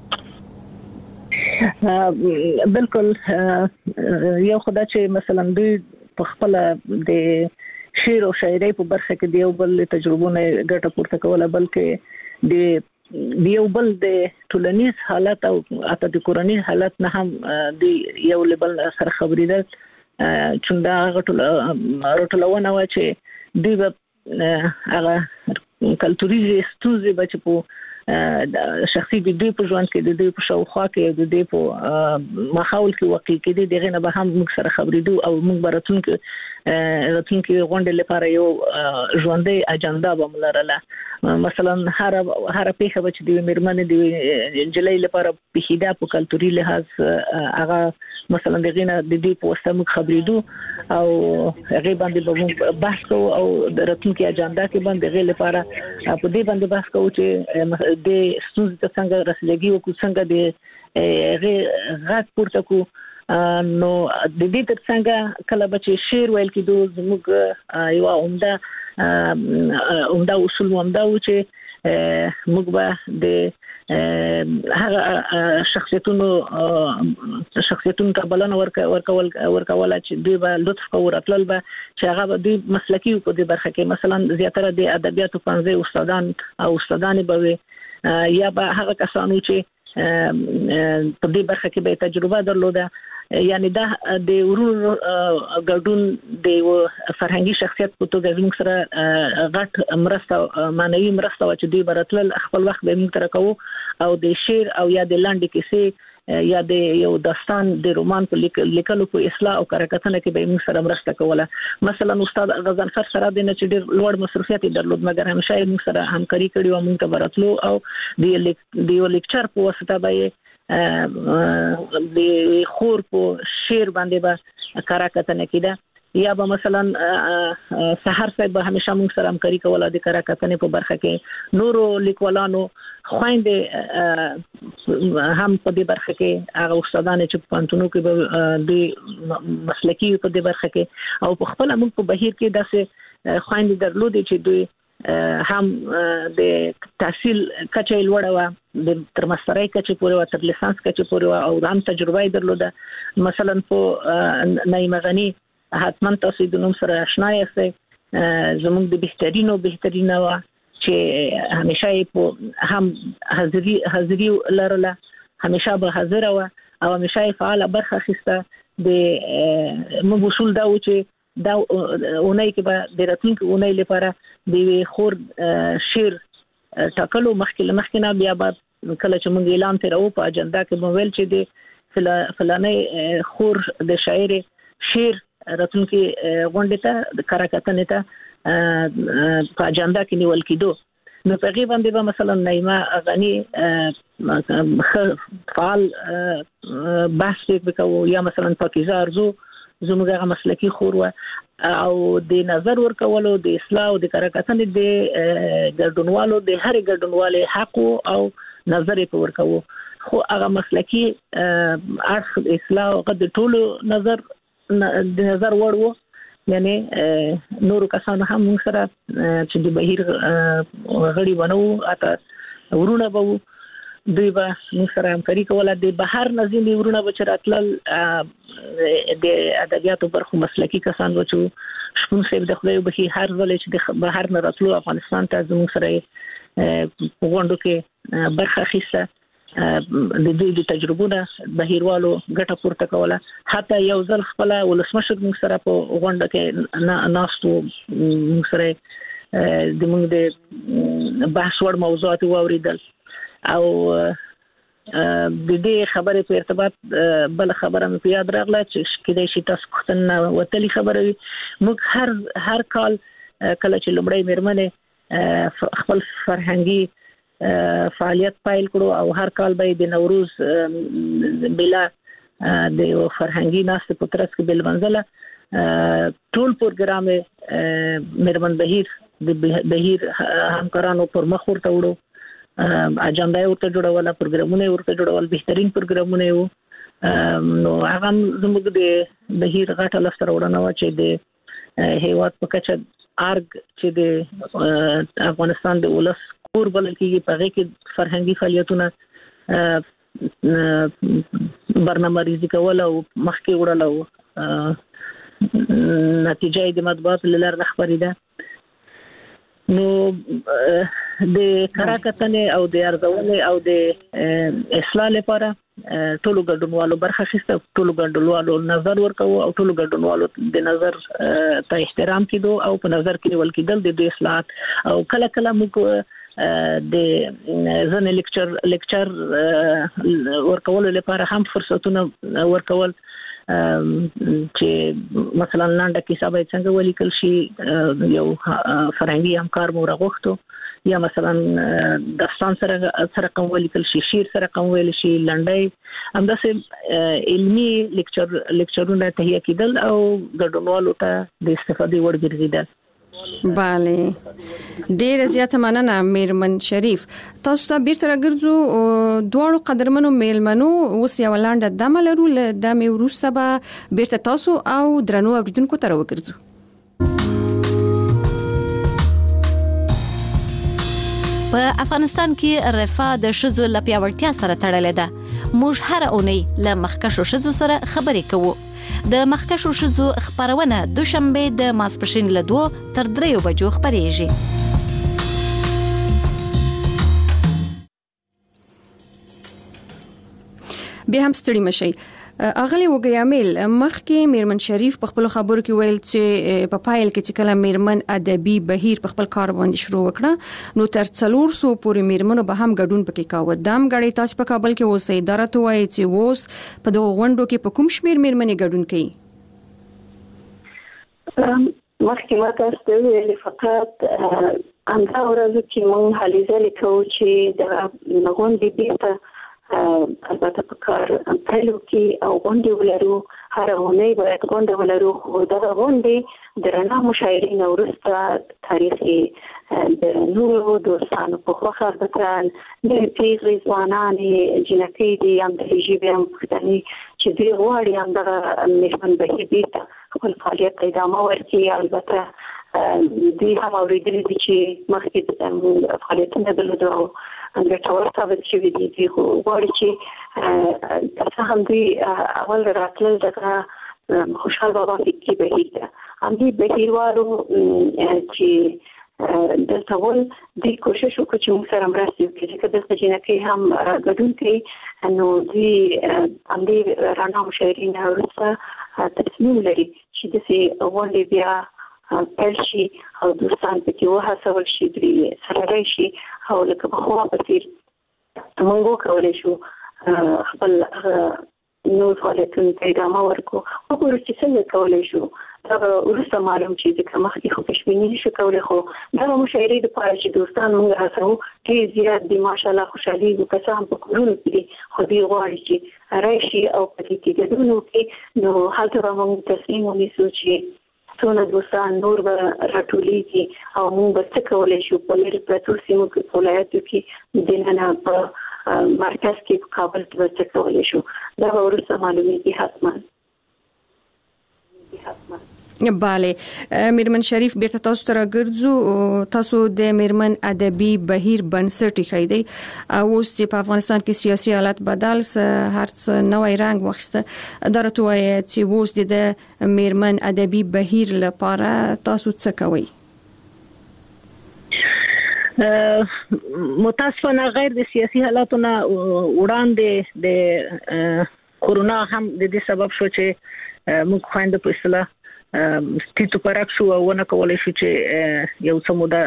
بالکل یو خدای چې مثلا دوی په خپل د شعر او شاعرۍ په برخه کې دیو بل تجربونه ګټه پورته کوله بلکې د یو بل د ټولنیز حالت او اته د کورنۍ حالت نه هم د یو لیبل سره خبرې ده چې دا غټلونه و چې دوی هغه کلتوري ستوزې به چې په شخصي د دوی په ژوند کې د دوی په شاوخوا کې د دوی په ماحول کې واقع کېدي دغه نه به هم موږ سره خبرې دو او موږ براتونکو غونډې لپاره یو ژوندۍ اجنډا به ملرله مثلا هر پیښه چې د میرمنې د جلې لپاره په هیدا په کلتوري لحاظ هغه مثلا دغه نه د دې په واسطه موږ خبرې دو او هغه باندې به بحث کوو او د راتلونکي اجنډا کې باندې غیر لپاره په دې باندې بحث کوو چې د ستونزې څنګه رسیدګي وکړو څنګه د غږ پورته کو نو د دې ترڅنګ کله چې شعر ویل کېدو زموږ یو عمده اصول ومدا و چې موږ به د هغه شخصیتونو ته بلنه ورکول چې دوی به لطف کوي راتلل به چې هغه به دوی مسلکي په دې برخه کې مثلا زیاتره د ادبیاتو پنځه استادان به یا به هغه کسانو چې په دې برخه کې به تجربه درلوده یعنی دا د ورونو ګډون د فرهنګي شخصیت په توګه زموږ سره غټ مرسته معنوي مرسته چې دوی براتل خپل وخت به موږ تر کوو او د شعر او یا د لاندې کیسې یا د یو داستان د رومان په لیکلو په اصلاح او کارکتنه کې به موږ سره مرسته کوله. مثلا استاد غزنفر سره د نه چې ډېر لوړ مصرفیت درلود مګر همیشه موږ سره همکاري کړې او موږ ته براتلو او د یو لیکچر په واسطه به د خور په شعر باندې به کارکتنه کېده یا به مثلا سحر صاحب به همیشه موږ سره همکاري کوله د کارکتنې په برخه کې. نورو لیکوالانو خويندې هم په دې برخه کې هغه استادان چې په پانتونو کې به د مسلکي په دې برخه کې او په خپل موږ په بهیر کې داسې خويندې درلودې چې دوی هم د تحصیل کچه لوړه و د تر ماسترۍ کچه پورې و تر لیسانس کچه پورې و او هم تجربه درلوده. مثلا په نعیم غنی حتما تاسو د نوم سره آشنا یاست، زموږ د بهترینه و چې همیشه په هم حاضری لرله، همیشه به حاضر و او همیشه فعال برخه اخیسته. د موږ اصول دا و چې دا اونۍ کې به د راتلونکي اونۍ لپاره د خور شعر ټاکلو مخکې نه بیا بعد کله چې موږ اعلان تیرو په اجنډا کې مویل چې د فلانه خور د شاعر شعر راتلونکي غونډه ته د کارکتنې ته په اجنډا کې نیول کېدو. نو په غیبه باندې به مثلا نعیمه غنی فعال بحث وکاو یا مثلا پاکیزه ارزو زموږه مسلکی خور او د نظر ورکولو د اصلاح او د کارکتنې د ګډونوالو د هر ګډونوالو حق او نظر په ورکوو. خو هغه مسلکی اخ اصلاح او د ټولو نظر وړو، یعنی نورو کسانو هم موږ سره چې د بهیر غړي ونو اته ورونه بو دوی به موږ سره همکاري کوله. د بهر نظیم ورونه به چراتل د ادبیاتو برخو مسلکی کسان و چې شپون صاحب د خدای به هر ځل چې د بهر نه راتلو افغانستان ته زموږ سره غونډو کې برخه اخیسته. د دوی د تجربو نه بهیروالو ګټه پورته کوله. حتی یو ځل خپل ولسمشر موږ سره په غونډه کې ناستو، موږ سره د موږ د بحث وړ موضوعات واوریدل او د دې خبرې په ارتباط بل خبره مې په یاد راغله چې کله چې تاسو ختنه وتلی خبره موږ هر کال کله چې لومړی میرمنې خپل فرهنګي فعالیت پایل کړو او هر کال به د نوروز بلا د فرهنګي ناست په ترڅ کې بل منځله ټول پروګرام میرمن بهیر د بهیر همکارانو پر مخ ورته وړو، اجنډا ورته جوړول، پروګرامونه ورته جوړول، بهترین پروګرامونه وو. نو هغه زموږ د بهیر غټه لسته وړاندې و چې د هیواد په کچه ارګ چې د افغانستان د ولس کور بلل کېږي په هغه کې فرهنګي فعالیتونه برنامه ریزی کول او مخکې وړل او نتیجه د مطبوعات لپاره خبرېده. نو د کارکتنې او د ارزونې او د اصلاح لپاره ټولو ګډونوالو برخه اخیسته، ټولو ګډونوالو نظر ورکوو او ټولو ګډونوالو د نظر ته احترام کېدو او په نظر کې نیول کېدل د دوی اصلاحات. او کله موږ د ځنې لیکچر ورکول لپاره هم فرصتونه ورکول چې مثلا لاندې کیسه به څنګه ولیکل شي، یو فرهنګي همکار مو راغوښتو یا مثلا داستان سره کوم ولیکل شي، شعر سره کوم ویل شي، لنډۍ همداسې علمي لیکچرونه تهیه کېدل او ګډونوالو ته د استفادې وړ ګرځېدل. بله، ډیر زیاته مننه میرمن شریف. تاسو ته بیرته راګرځو دواړو قدرمنو میلمنو. اوس یو لاندې دمه لرو، له دمه وروسته به بیرته تاسو او درنو اوریدونکو ته راوګرځو. په افغانستان کې رفاه د ښځو له پیاوړتیا سره تړلې ده. موږ هر اونۍ له مخکښو ښځو سره خبرې کوو. د مخکښو ښځو خبرونه دوشنبه د ماسپښین له 2 تر 3 بجو خبرېږي. بیا هم ستړي مشي. اغلی وګیامل مخکې میرمن شریف په خپل خبرو کې ویل چې په پایل کې چې کله میرمن ادبي بهیر په خپل کار باندې شروع وکړه نو تر 400 پورې میرمنو به هم ګډون پکې کاوه. دام غړي تاسو په کابل کې اوسئ اداره وایي چې اوس په دغه غونډو کې په کوم شمیر میرمنې ګډون کوي؟ مخکې ما تاسو ته ویل فقط همدا ورځ چې موږ هلې ځلې کوو چې د غونډې بیرته البته په کار پیلو کې او غونډې ولرو، هر اونۍ باید غونډه ولرو. خو دغه غونډې د رڼا مشاعرین وروسته تاریخي د نورو دوستانو په خوښه البته د پیغلې ځوانانې جنکۍ دي هم د ژبې هم پښتني چې دوی غواړي همدغه میرمن بهیر بیرته خپل فعالیت ته ادامه ورکړي. البته دوی هم اورېدلي دي چې مخکې فعالیتونه درلودل او ګټور ثابت شوي دي. دوی غواړي چې تاسو هم دوی اول راتلل دغه خوشحال بابا فکري بهیر ته همدې بهیروالو چې دلته ول دوی کوشش وکړي چې موږ سره مرسته وکړي ځکه دلته جنکۍ هم ګډون کوي نو دوی همدې رڼا مشاعرین وروسته تصمیم لري چې داسې غونډې بیا پیل شي او دوستان پکې وهڅول شي، دوی سره راشي او لکه پخوا په څېر موږ وکولی شو خپل نور فعالیتونو ته ادامه ورکړو. وګورو چې څنګه کولی شو. دغه وروسته معلوم چې ځکه مخکې خو پیشبیني نشو کولی، خو دغه مشاعرې دپاره چې دوستان موږ هڅوو ډېر زیات دي ماشاءالله خوشحالېږو. که څه هم په کورونو کې دي خو دوی غواړي چې راشي او په دې کې ګډون وکړي. نو هلته به موږ تصمیم ونیسو چې څونه دوستان نور به راټولېږي او موږ به څه کولی شو په لرې پرتو سیمو کې په ولایتو کې دننه په مرکز کې په کابل کې به څه کولی شو. دا به وروسته معلومېږي حتما. بله میرمن شریف بیرته تاسو ته راګرځو. تاسو د میرمن ادبي بهیر بنسټ ایښی دی او اوس چې په افغانستان کې سیاسي حالت بدل هر څه نوی رنګ واخیسته. دا راته وایي چې اوس د میرمن ادبي بهیر لپاره تاسو څه کوئ؟ متاسفانه غیر د سیاسي حالاتو نه وړاندې د کورونا هم د دې سبب شو چې موږ خويندو په اصطلاح ستیتو پرک شو او ونه کولای شو چې یو څه موده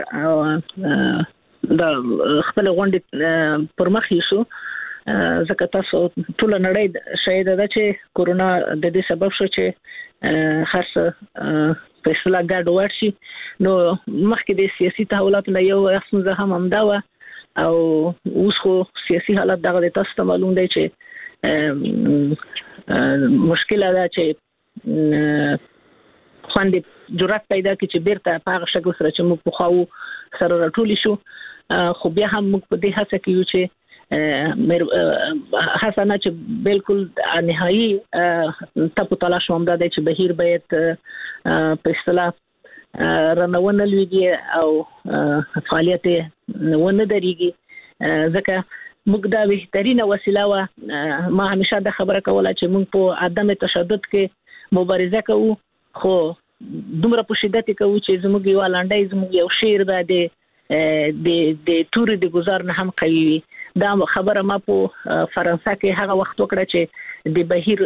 د خپل غونډې پر مخ یشو. ځکه تاسو ټول نړۍ شاید دا چې کورونا د دې سبب شو چې هر څه په اصطلاح ګډ وډ شي. نو مخکې د سیاسي تحولاتو نه یو څه هم همدا و او اوس خو سیاسي حالت دغه د تاسو ته معلوم دی چې مشکل ده چې خوندې جرأت پیدا کړي چې بیرته په هغه شکل سره چې موږ پخوا سره راټولې شو. خو بیا هم موږ په دې هڅه کې یو چې هڅه نه چې بالکل نهایي تاسو تلاش ومدا دی چې بهیر باید په اصطلاح رنونه لويږي او فعالیت ونه درېږي. ځکه موږ دا بهترینه وسیله و. ما همیشه دا خبره کوله چې موږ په عدم تشدد کې مبارزه کوو، خو دومره په شدت کوو چې زموږ یو لنډی زموږ یو شعر د توري د گزار نه هم قوي وي. دا خبره ما په فرانسه کې هغه وخت وکړه چې د بهیر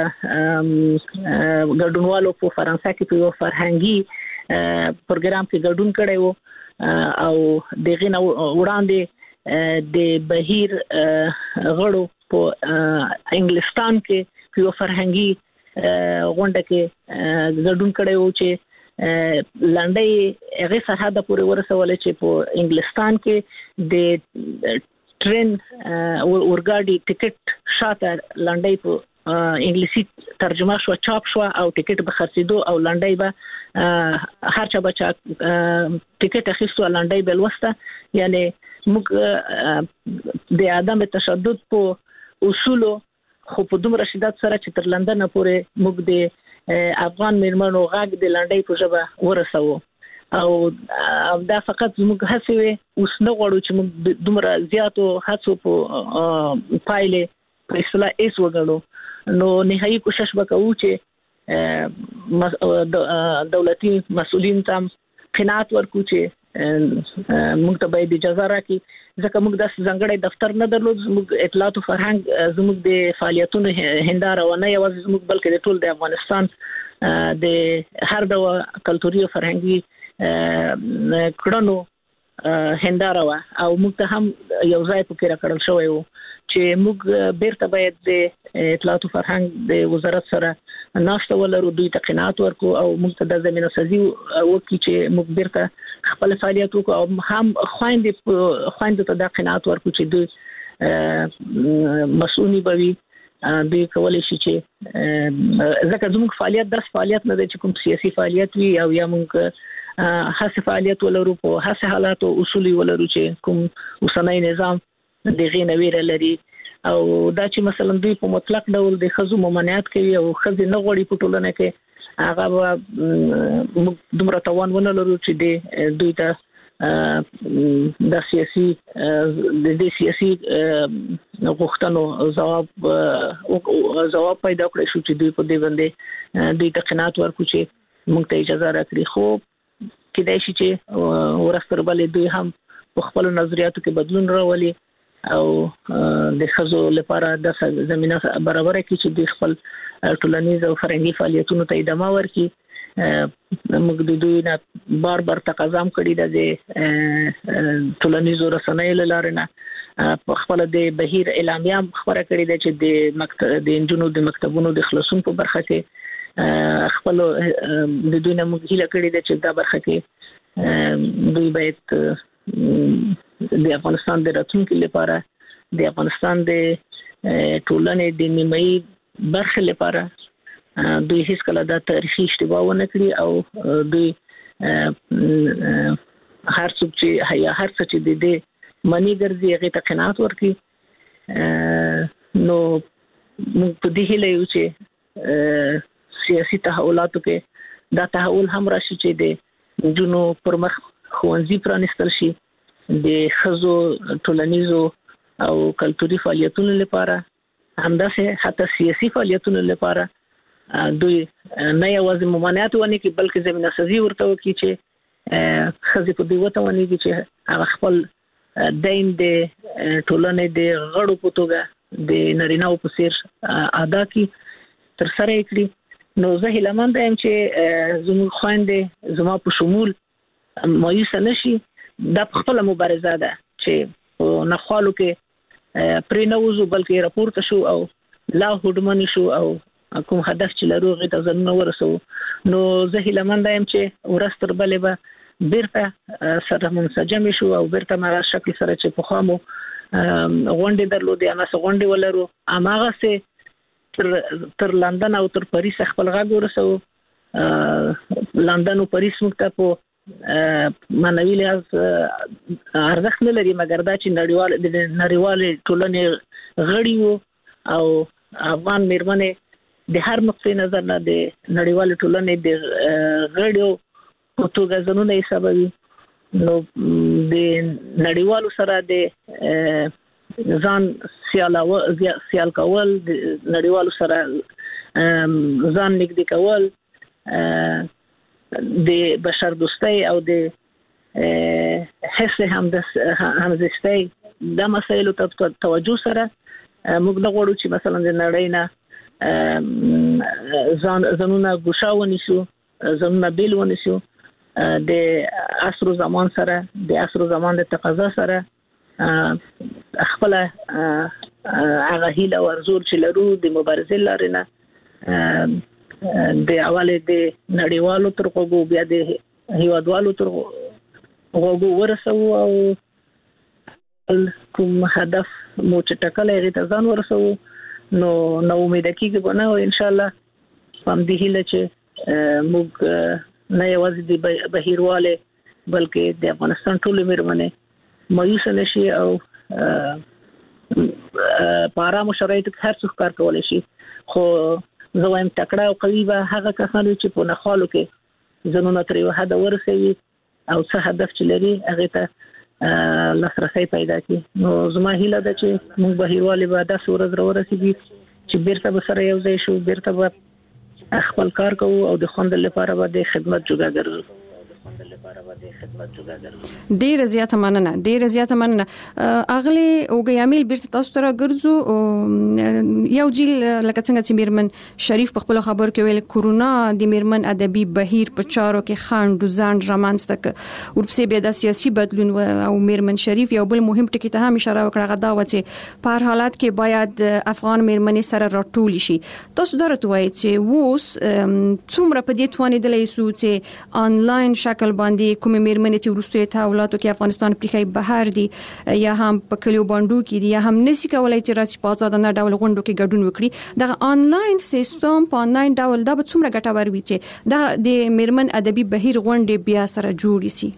ګډونوالو په فرانسه کې په یو فرهنګي پروګرام کې ګډون کړی وو او دغه نه وړاندې د بهیر غړو په انګلستان کې په یو فرهنګي غونډه کې ګډون کړی وو چې لنډۍ هغه سرحد پورې ورسول چې په انګلستان کې د ټرین ورګاډي ټیکټ شاته لنډۍ په انګلیسي ترجمه شو، چاپ شو او ټیکټ به خرڅېدو او لنډۍ به هر چا بچا ټیکټ اخیستو لنډۍ به لوسته. یعنی موږ د عدم تشدد په اصولو خو په دومره شدت سره چې تر لندن پورې موږ د افغان میرمنو غږ د لنډۍ په ژبه ورسوو او دا فقط موږ هڅه وي. اوس نه غواړو چې موږ دومره زیاتو هڅو په پایلې په اصطلاح ایس وګڼو. نو نهایي کوشش وکړو چې دولتي مسؤلین ته قناعت ورکړو چې موږ ته باید اجازه راکړي ځکه موږ د ځنګړې دفتر نه درلود. زموږ اطلاعات او فرهنګ زموږ د فعالیتونو هنداره و نه یوازې زموږ بلکې د ټول د افغانستان د هر ډول کلتوري او فرهنګي کړنو هنداره و او موږ ته هم یو ځای پکې راکړل شوی وو چې موږ بیرته باید د اطلاعات او فرهنګ د وزارت سره ناشته ولرو، دوی ته قناعت ورکو او موږ ته د زمينه سازي وکړي چې موږ بیرته خپل فعالیت وکړو او هم خويندو ته د قناعت ورکو چې دوی مسؤلي بوي دوی کولای شي چې ځکه زموږ فعالیت د فعالیت نه د کوم سیاسي فعالیت وي او یا موږ هڅه فعالیت ولرو په هڅه حالات او اصول ولرو چې کوم اوسنۍ نظام د غینویر لري او دا چې مثلا دوی په مطلق ډول د خزو ممانعت کوي او خزي نه غوړي په ټولنه کې هغه دومره توان ونه لرو چې دوی ته د سیاسي غوښتنو جواب پیدا کړی شو چې دوی په دې باندې دوی ته قناعت ورکړي چې موږ ته اجازه راکړي. خو کېدای شي چې ورستر بلې دوی هم په خپل نظریاتو کې بدلون راولي او د خزو لپاره د زمينه برابر کړي چې د خپل ټولنیز او فرهنګي فعالیتونو ته ادامه ورکړي. موږ د دوی نه بار تقاضا کړې ده د ټولنیزو رسنیو لاره نه په خپل د بهیر اعلامیه خبره کړې ده چې د انجونو د مکتبونو د خلاصون په برخه کې خپل د دوی نه موږ هیله کړې ده چې دا برخه کې دوی باید د افغانستان د راتلونکي لپاره د افغانستان د ټولنې د نیمایي برخه لپاره دوی هیڅ کله د تاریخي اشتباه ونه کړی او دوی هر څوک چې د دې منی ګرځي هغه ته قناعت ورکړي. نو موږ په دې هیله یو چې سیاسي تحولاتو کې دا تحول هم راشي چې د جنو پر مخ خوانزي پرانستل شي د خزو ټولنیزو او کلتوري فعالیتونو لپاره همداسې حتی سیاسي فعالیتونو لپاره دوی نه یوازې ممانعت ونه کوي بلکې زمينه سازي ورته کوي چې خزي په دې وته ونی چې هغه خپل دین د ټولنې د غړو په توګه د نارینه‌و په څیر ادا کی تر سره کړی. نو زه هیلمن یم چې زموږ خويندې زما په شمول مایوس نشي. دا خپل مبارزه ده چې نخوالو کې پرې نه وځو بلکې راپورته شو او لا هډمن شو او کوم هدف چې لرو غي ته ځنه ورسو. نو زه هیلمن یم چې ورستر بلې به بیرته سره منسجم شو او بیرته ما شکل سره چې په خامو غونډې درلودې انا سره غونډې ولرو اماغه سه تر لندن او تر پاریس خپل غږ ورسو. لندن او پاریس مکتب معنوي لحاظ ارزښت نه لري مګر دا چې نړیوال ټولنې غړي وو او افغان میرمنې د هر نقطې نظر نه د نړیوال ټولنې د غړیو په توګه ځنونه حسابوي. نو د نړیوالو سره د ځان سیال کول د نړیوالو سره ځان نږدې کول د بشر دوستۍ او د حس همزیستۍ د مسایلو ته توجه سره موږ نه غواړو چې مثلا د نړۍ نه ځانونه ګوښه ونیسو، ځانونه بیل ونیسو. د عصر زمان سره د عصر زمان د تقاضا سره خپل هغه هیله او ارزو چې لرو د مبارزې لارې نه د اواله د نړیوالو تر کوګو بیا د هیوادوالو تر کوګو ورسو او کوم هدف مو چې ټکل یې ته ځان ورسو. نو امید کیږي بنه او ان شاء الله هم دې هیله چې موږ نه یوازې د بهیرواله بلکې د افغانستان ټول میرمنې مایوس نشي او په آرام شرایطو کې هر څه کار کولای شي. خو زه وایم تکړه او قوي به هغه کسان چې په نخالو کې ځنونه تر یو حد ورسوي او څه هدف چې لري هغه ته لاسرسي پیدا کړي. نو زما هیله ده چې موږ بهیرواله به د سورز ورسېږي چې بیرته به سره یو ځای شو، بیرته به خپل کار کوو او د خوند لپاره به د خدمت جوګه ګرځو. خوندل لپاره باندې خدمت وکړل. ډیر زیاته مننه اغلی اوګیامل بیرته تاسو ته ګرځو یو جیل لکه څنګه چې میرمن شریف په خپل خبر کې ویل کورونا د میرمن ادبي بهیر په چارو کې خاند ځان رامنځته ورپسې به د سیاسي بدلون او میرمن شریف یو بل مهم ټکی ته هم اشاره وکړه غدا و چې په هر حالت کې باید افغان میرمنې سره راټول شي. تاسو درته وایي چې ووس څومره په دې توانیدلې سو چې آنلاین شکل باندې کوم میرمنې چې ورستوي تاولاتو کې افغانستان پرخي بهر دي یا هم په کلیو باندې کې دي یا هم نسی کولای چې راسي په آزادانه ډول غونډو کې ګډون وکړي. د آنلاین سیستم په آنلاین ډول دا به څومره ګټور وي چې د میرمن ادبي بهیر غونډې بیا سره جوړ شي.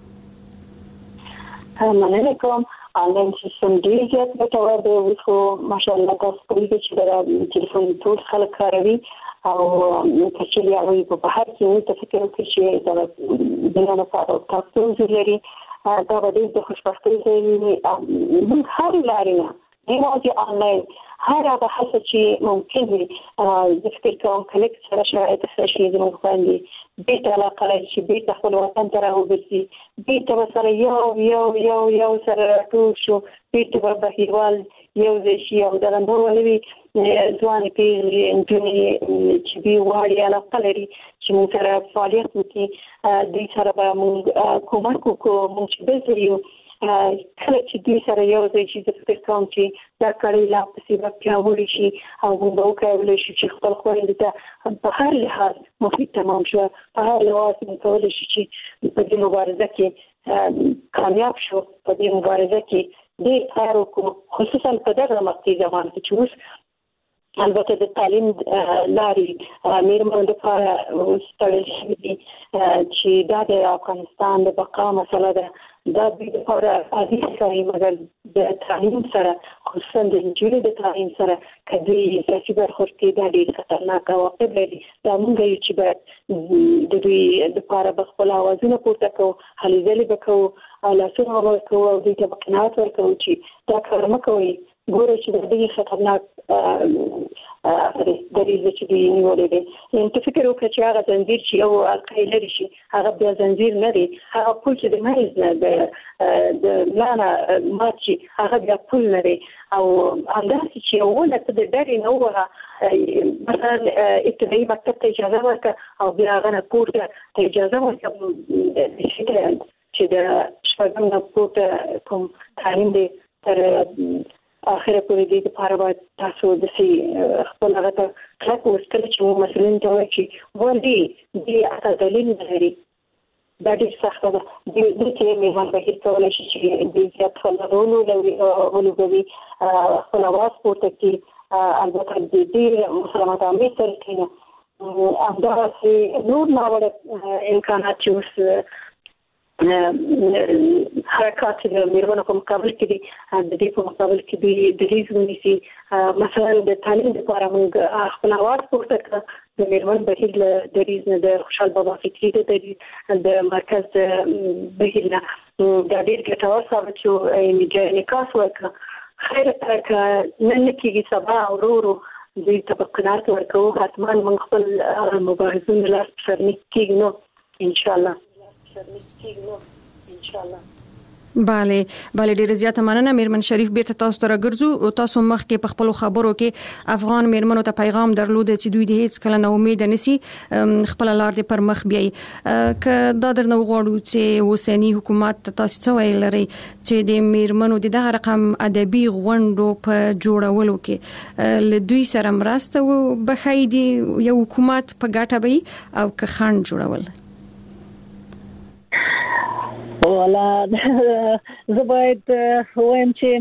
مننه کوم. آنلاین سیستم ډیر زیات ګټور دی خو ماشاءالله تاسو کولی چې د ټلیفون ټول خلک کاروي او چې یاوي په بهر کې نو تفکر وکړي چې دا د نه لپاره تاسو لري دا به د خوشبختۍ من هر لارې نه یوازې آنلاین هر هغه هڅه چې ممکن وي د فکر کوم کلیک سره شرایط شي زموږ باندې بیت علاقه لري چې بیت خپل وطن ته راوځي بیت سره یو سره ټول شو بیت په بهیروال یو شي او دا نور ولوي ځوان پیغلي انټونی چې دی واړی علاقه لري چې موږ سره فعالیت وکړي د سره به موږ کومک وکړو موږ چې بزریو کله چې دوی سره یو ځای چې د فکر کوم چې دا کړي لا پسې به پیاوړي شي او موږ وکولای شو چې خپل خويندې ته په هر لحاظ مفید تمام شو په هر لحاظ وکولای شي چې په دې مبارزه کې کامیاب شو په دې مبارزه کې ډېر کار وکړو خصوصا په دغه مقطع زمان کې چې اوس البته د تعلیم لاري میرمنو لپاره ستړي شوي دي چې دا د افغانستان د بقا مسله ده دا د لپاره عادي شوی مګر د تعلیم سره خصوصا د انجیل د تعلیم سره کدی چې برخورد کې دا ډېر خطرناک واقع لري دا موږ چې باید د دوی لپاره خپل اوازونه پورته کوو هلې ځلې وکړو او لاسونه ورکوو او دوی ته قناعت ورکوو چې دا کار مه کوئ ګوره چې د دې خطرناک دریځ چې دی نیولې دی نو ته فکر وکړه چې هغه زنجیر چې یو القای لري شي هغه بیا زنجیر نه دی هغه پول چې د مریض نه د لانا ماچی هغه بیا پول نه دی او همداسې چې یوونه ته د ډېرې نه وغه مثلا ابتدایي مکتب ته اجازه ورکړه او بیا هغه نه پورته ته اجازه ورکړه چې د شپږم نه پورته کوم تعلیم دی تر اخره پورې د لپاره باید تاسو د خپل هغه ته کلک وسکل چې مسلمان ته وایي چې ولې دې اته دلیل لري دا ډېر سخت ده د دې میوان بهیر کولای شي چې د زیات خلکو ولوي خپل اواز پورته کړي البته د دې مسلمانانو امید سره کېنه همداسې نور ناوړه امکانات چې اوس حرکات د میرمنو په مقابل کې دي د دې په مقابل کې د دریځ ونیسي مثلا د تعلیم لپاره موږ خپل اواز پورته کړ د میرمن بهیر له دریځ نه د خوشحال بابا فکري د مرکز بهیر نه دا ډېر ګټور ثابت شو نکاس وکړه خیر تک نن کېږي سبا ورو دوی ته قناعت ورکوو حتما موږ خپل مبارزون لاس سرنیک کېږي نو انشاءالله bale ډیره زیاته مننه میرمن شریف بیرته تاسو ته راګرځو تاسو مخ کې په خپل خبرو کې افغان میرمنو ته پیغام درلود چې دوی د هیڅ کله نه امید نسی خپل لار دې پر مخ بیاي ک دا درنه غواړو چې اوسنی حکومت تاسو څه ویل لري چې د میرمنو د دغه رقم ادبي غونډو په جوړولو کې لدوی سره مرسته وبخیدي یو حکومت په ګټه وي او که خان جوړول ولا زه باید وایم چې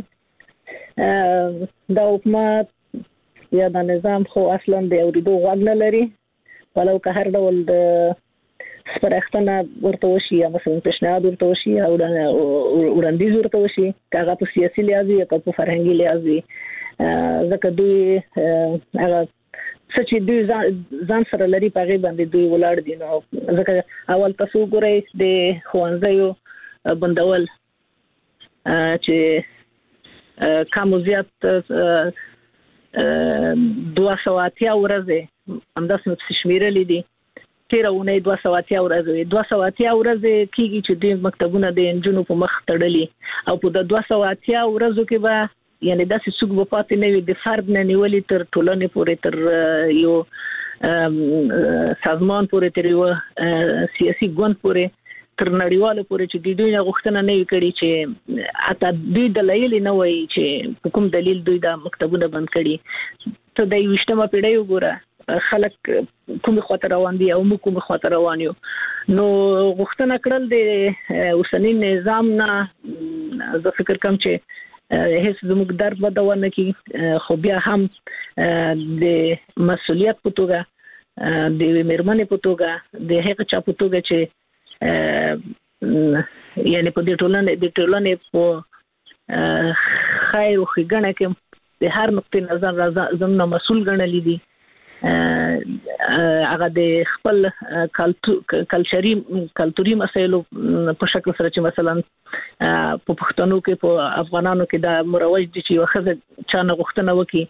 دا حکومت یا دا نظام خو اصلا د اوریدو غوږ نه لري ولو که هر ډول د سپارښتنه ورته وشي یا مثلا پیشنهاد ورته وشي او وړاندیز ورته وشي هغه په سیاسي لحاظ یا په فرهنګي لحاظ ځکه دوی هغه چې دوی ځان سره لري په غي باندې دوی ولاړ دي نو ځکه اول تاسو ګورئ د خوانځیو بندول چې کوم زیات 280 ورځې همداسې شمیرلې دي 13 280 ورځې 280 ورځې کیږي چې د مکتبونو د انجونو په مخ تړلي او په 280 ورځو کې به یعنی داسې څوک به پاتې نه وي د فرد نه نیولې تر ټولنې پورې تر یو سازمان پورې تر یو سیاسي ګوند پورې تر نړیواله پورې چې دوی نه غوښتنه نه وکړي چې اته دوی دلایل نه وایي چې کوم دلیل دوی د مکتبونو بند کړي ته د 20مه پیړۍ وګوره خلک کومه خاطر روان دي او موږ کومه خاطر روان یو نو غوښتنه کړل د اوسنی نظام نه زه فکر کوم چې هیڅ زموږ درد به دوام نه کوي خو بیا هم د مسؤلیت په توګه د میرمنې په توګه د هغه چا په توګه چې یعنی په دې ټولنې په خیر او ښېګڼه کې د هر نقطې نظر زموږ مسؤل ګڼل دي هغه د خپل کلتوري مسایلو په شکل سره چې مثلا په پښتنو کې په افغانانو کې دا مروج دي چې واخذ چا نه غوښتنه وکي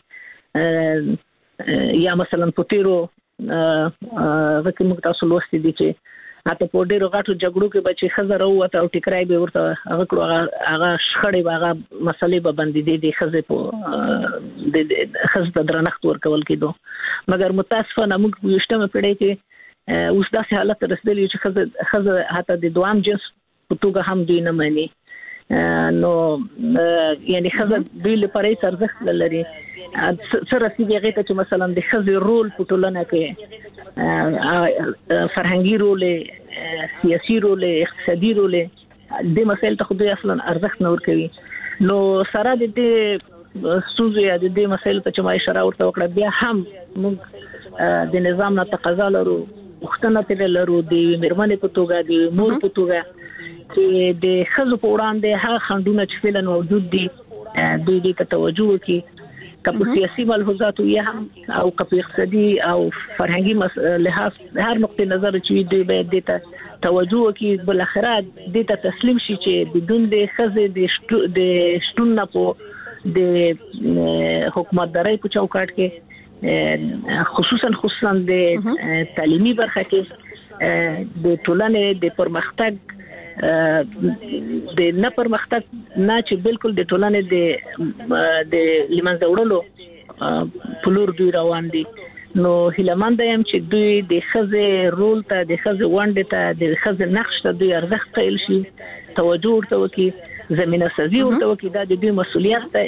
یا مثلا په تیرو وکه موږ تاسو لوستي دي چې اته په ډیرو غاټو جګړو کې بچي خزر وته او ټکرای به ورته هغه کړو هغه شخړې هغه مسلې به باندې دي خزه په د خزه درنښت ورکول کېدو مګر متاسفانه موږ یشتمه پیړۍ کې اوس داسې حالت رسیدلی چې خزه حتی د دوام جنس په توګه هم دوی نه مانی نو یعنی خزه دوی لپاره ارزښت لري سره سیږي هغه چې مثلا د خزه رول په ټولنه کې فرهنګي رول سیاسي رول اقتصادي رول د مسایل ته خو دوی اصلا ارزښت نه ورکوي نو سره د سوزي د دې مسایل ته چې ما اشاره ورته وکړه بیا هم موږ د نظام نه تقاضا لرو وختونه تل لرو د میرمنې په توګه د مور په توګه چې د خزو په وړاندې هغه خنډونه چې فعلا موجود دي دوی دې ته توجه وکړي کله سیاسي ملحوظات یا هم او کله اقتصادي او فرهنګي لحاظ هر نقطه نظر چې دوی به دې ته توجه وکړي بل اخره دې ته تسلیم شي چې بدون د خزې د شتون نه په د حکومتداري په چوکاټ کې خصوصا د تعلیمي برخه کې د ټولنې د پرمختګ د نه پرمختګ نه چې بالکل د ټولنې د لمنځه وړلو پلور دوی روان دي نو هیلمند یم چې دوی د خزې رول ته د خزې وانډه ته د خزې نقش ته دوی ارزښت قایل شي توجه ورته وکړي زمينه سازي ورته وکړي دا د دوی مسؤلیت ده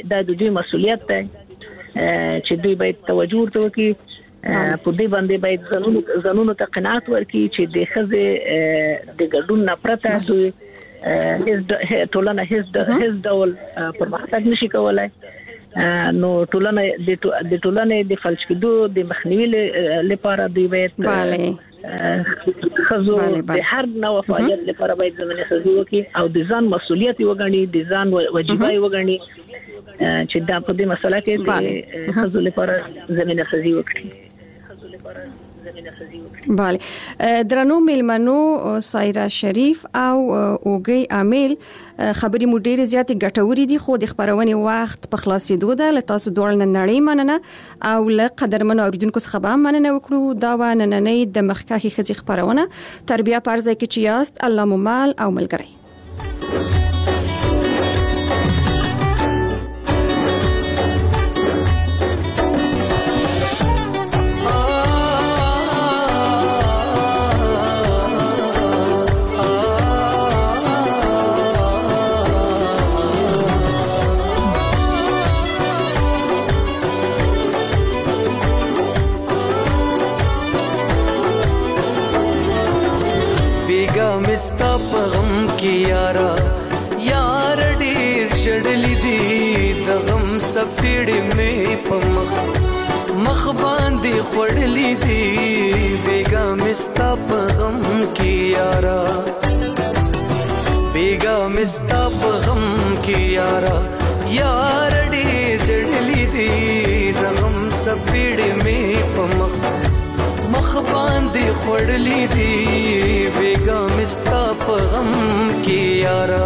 چې دوی باید توجه ورته وکړي په دې باندې باید زنونو ته قناعت ورکړي چې د خزې د ګډون نه پرته دوی ټولنه هیڅ ډول پرمختګ نشي کولای نو ټولنه د فلج کېدو د مخنیوي لپاره دوی باید خزو د هر نوع فعالیت لپاره باید زمينه سازي وکړي او د ځان مسؤلیت وګڼي د ځان واجبای وګڼي چې دا په دې مسله کې د خزو لپاره زمينه سازي وکړي بله درنو میلمنو سایرا شریف او اوګي عامل خبري مو ډېر زیاتې ګټورې دي خو د خبرونې وخت په خلاصېدو ده له تاسو دوړ نړۍ مننه او له قدرمنو اوریدونکو څخه به مننه وکړو دا و نننې د مخکخي خځې خبرونه تربیه پرځای کې چې یاست الله مو مال او ملګری مستا پغم کی یارا یار ډیر شړلې دي د غم سفیړې مې پمخ مخ باندې خړلې دي بیگا مستا پغم کی یارا بیگا مستا پغم کی یارا یار ډیر شړلې دي د غم سفیړې مې پمخ مخ باندې خړلې دي بیگا مستا په غم کې یارا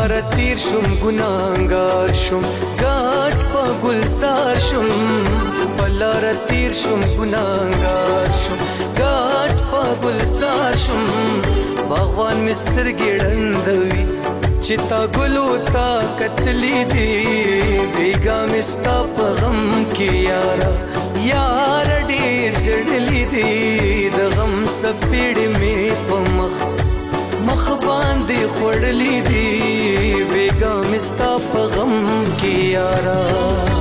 لار تیر شم ګناهګار شم ګاټ په ګلزار شم په لار تیر شم ګناهګار شم ګاټ په ګلزار شم باغوان مستر ګړندوي چې تا ګلو تا کتلی دی بیګا مستا په غم کې یارا یار ډیر جړلی دی د غم سپېړې مې په مخ باندې خړلې دی بیګا مستا په غم کې یارا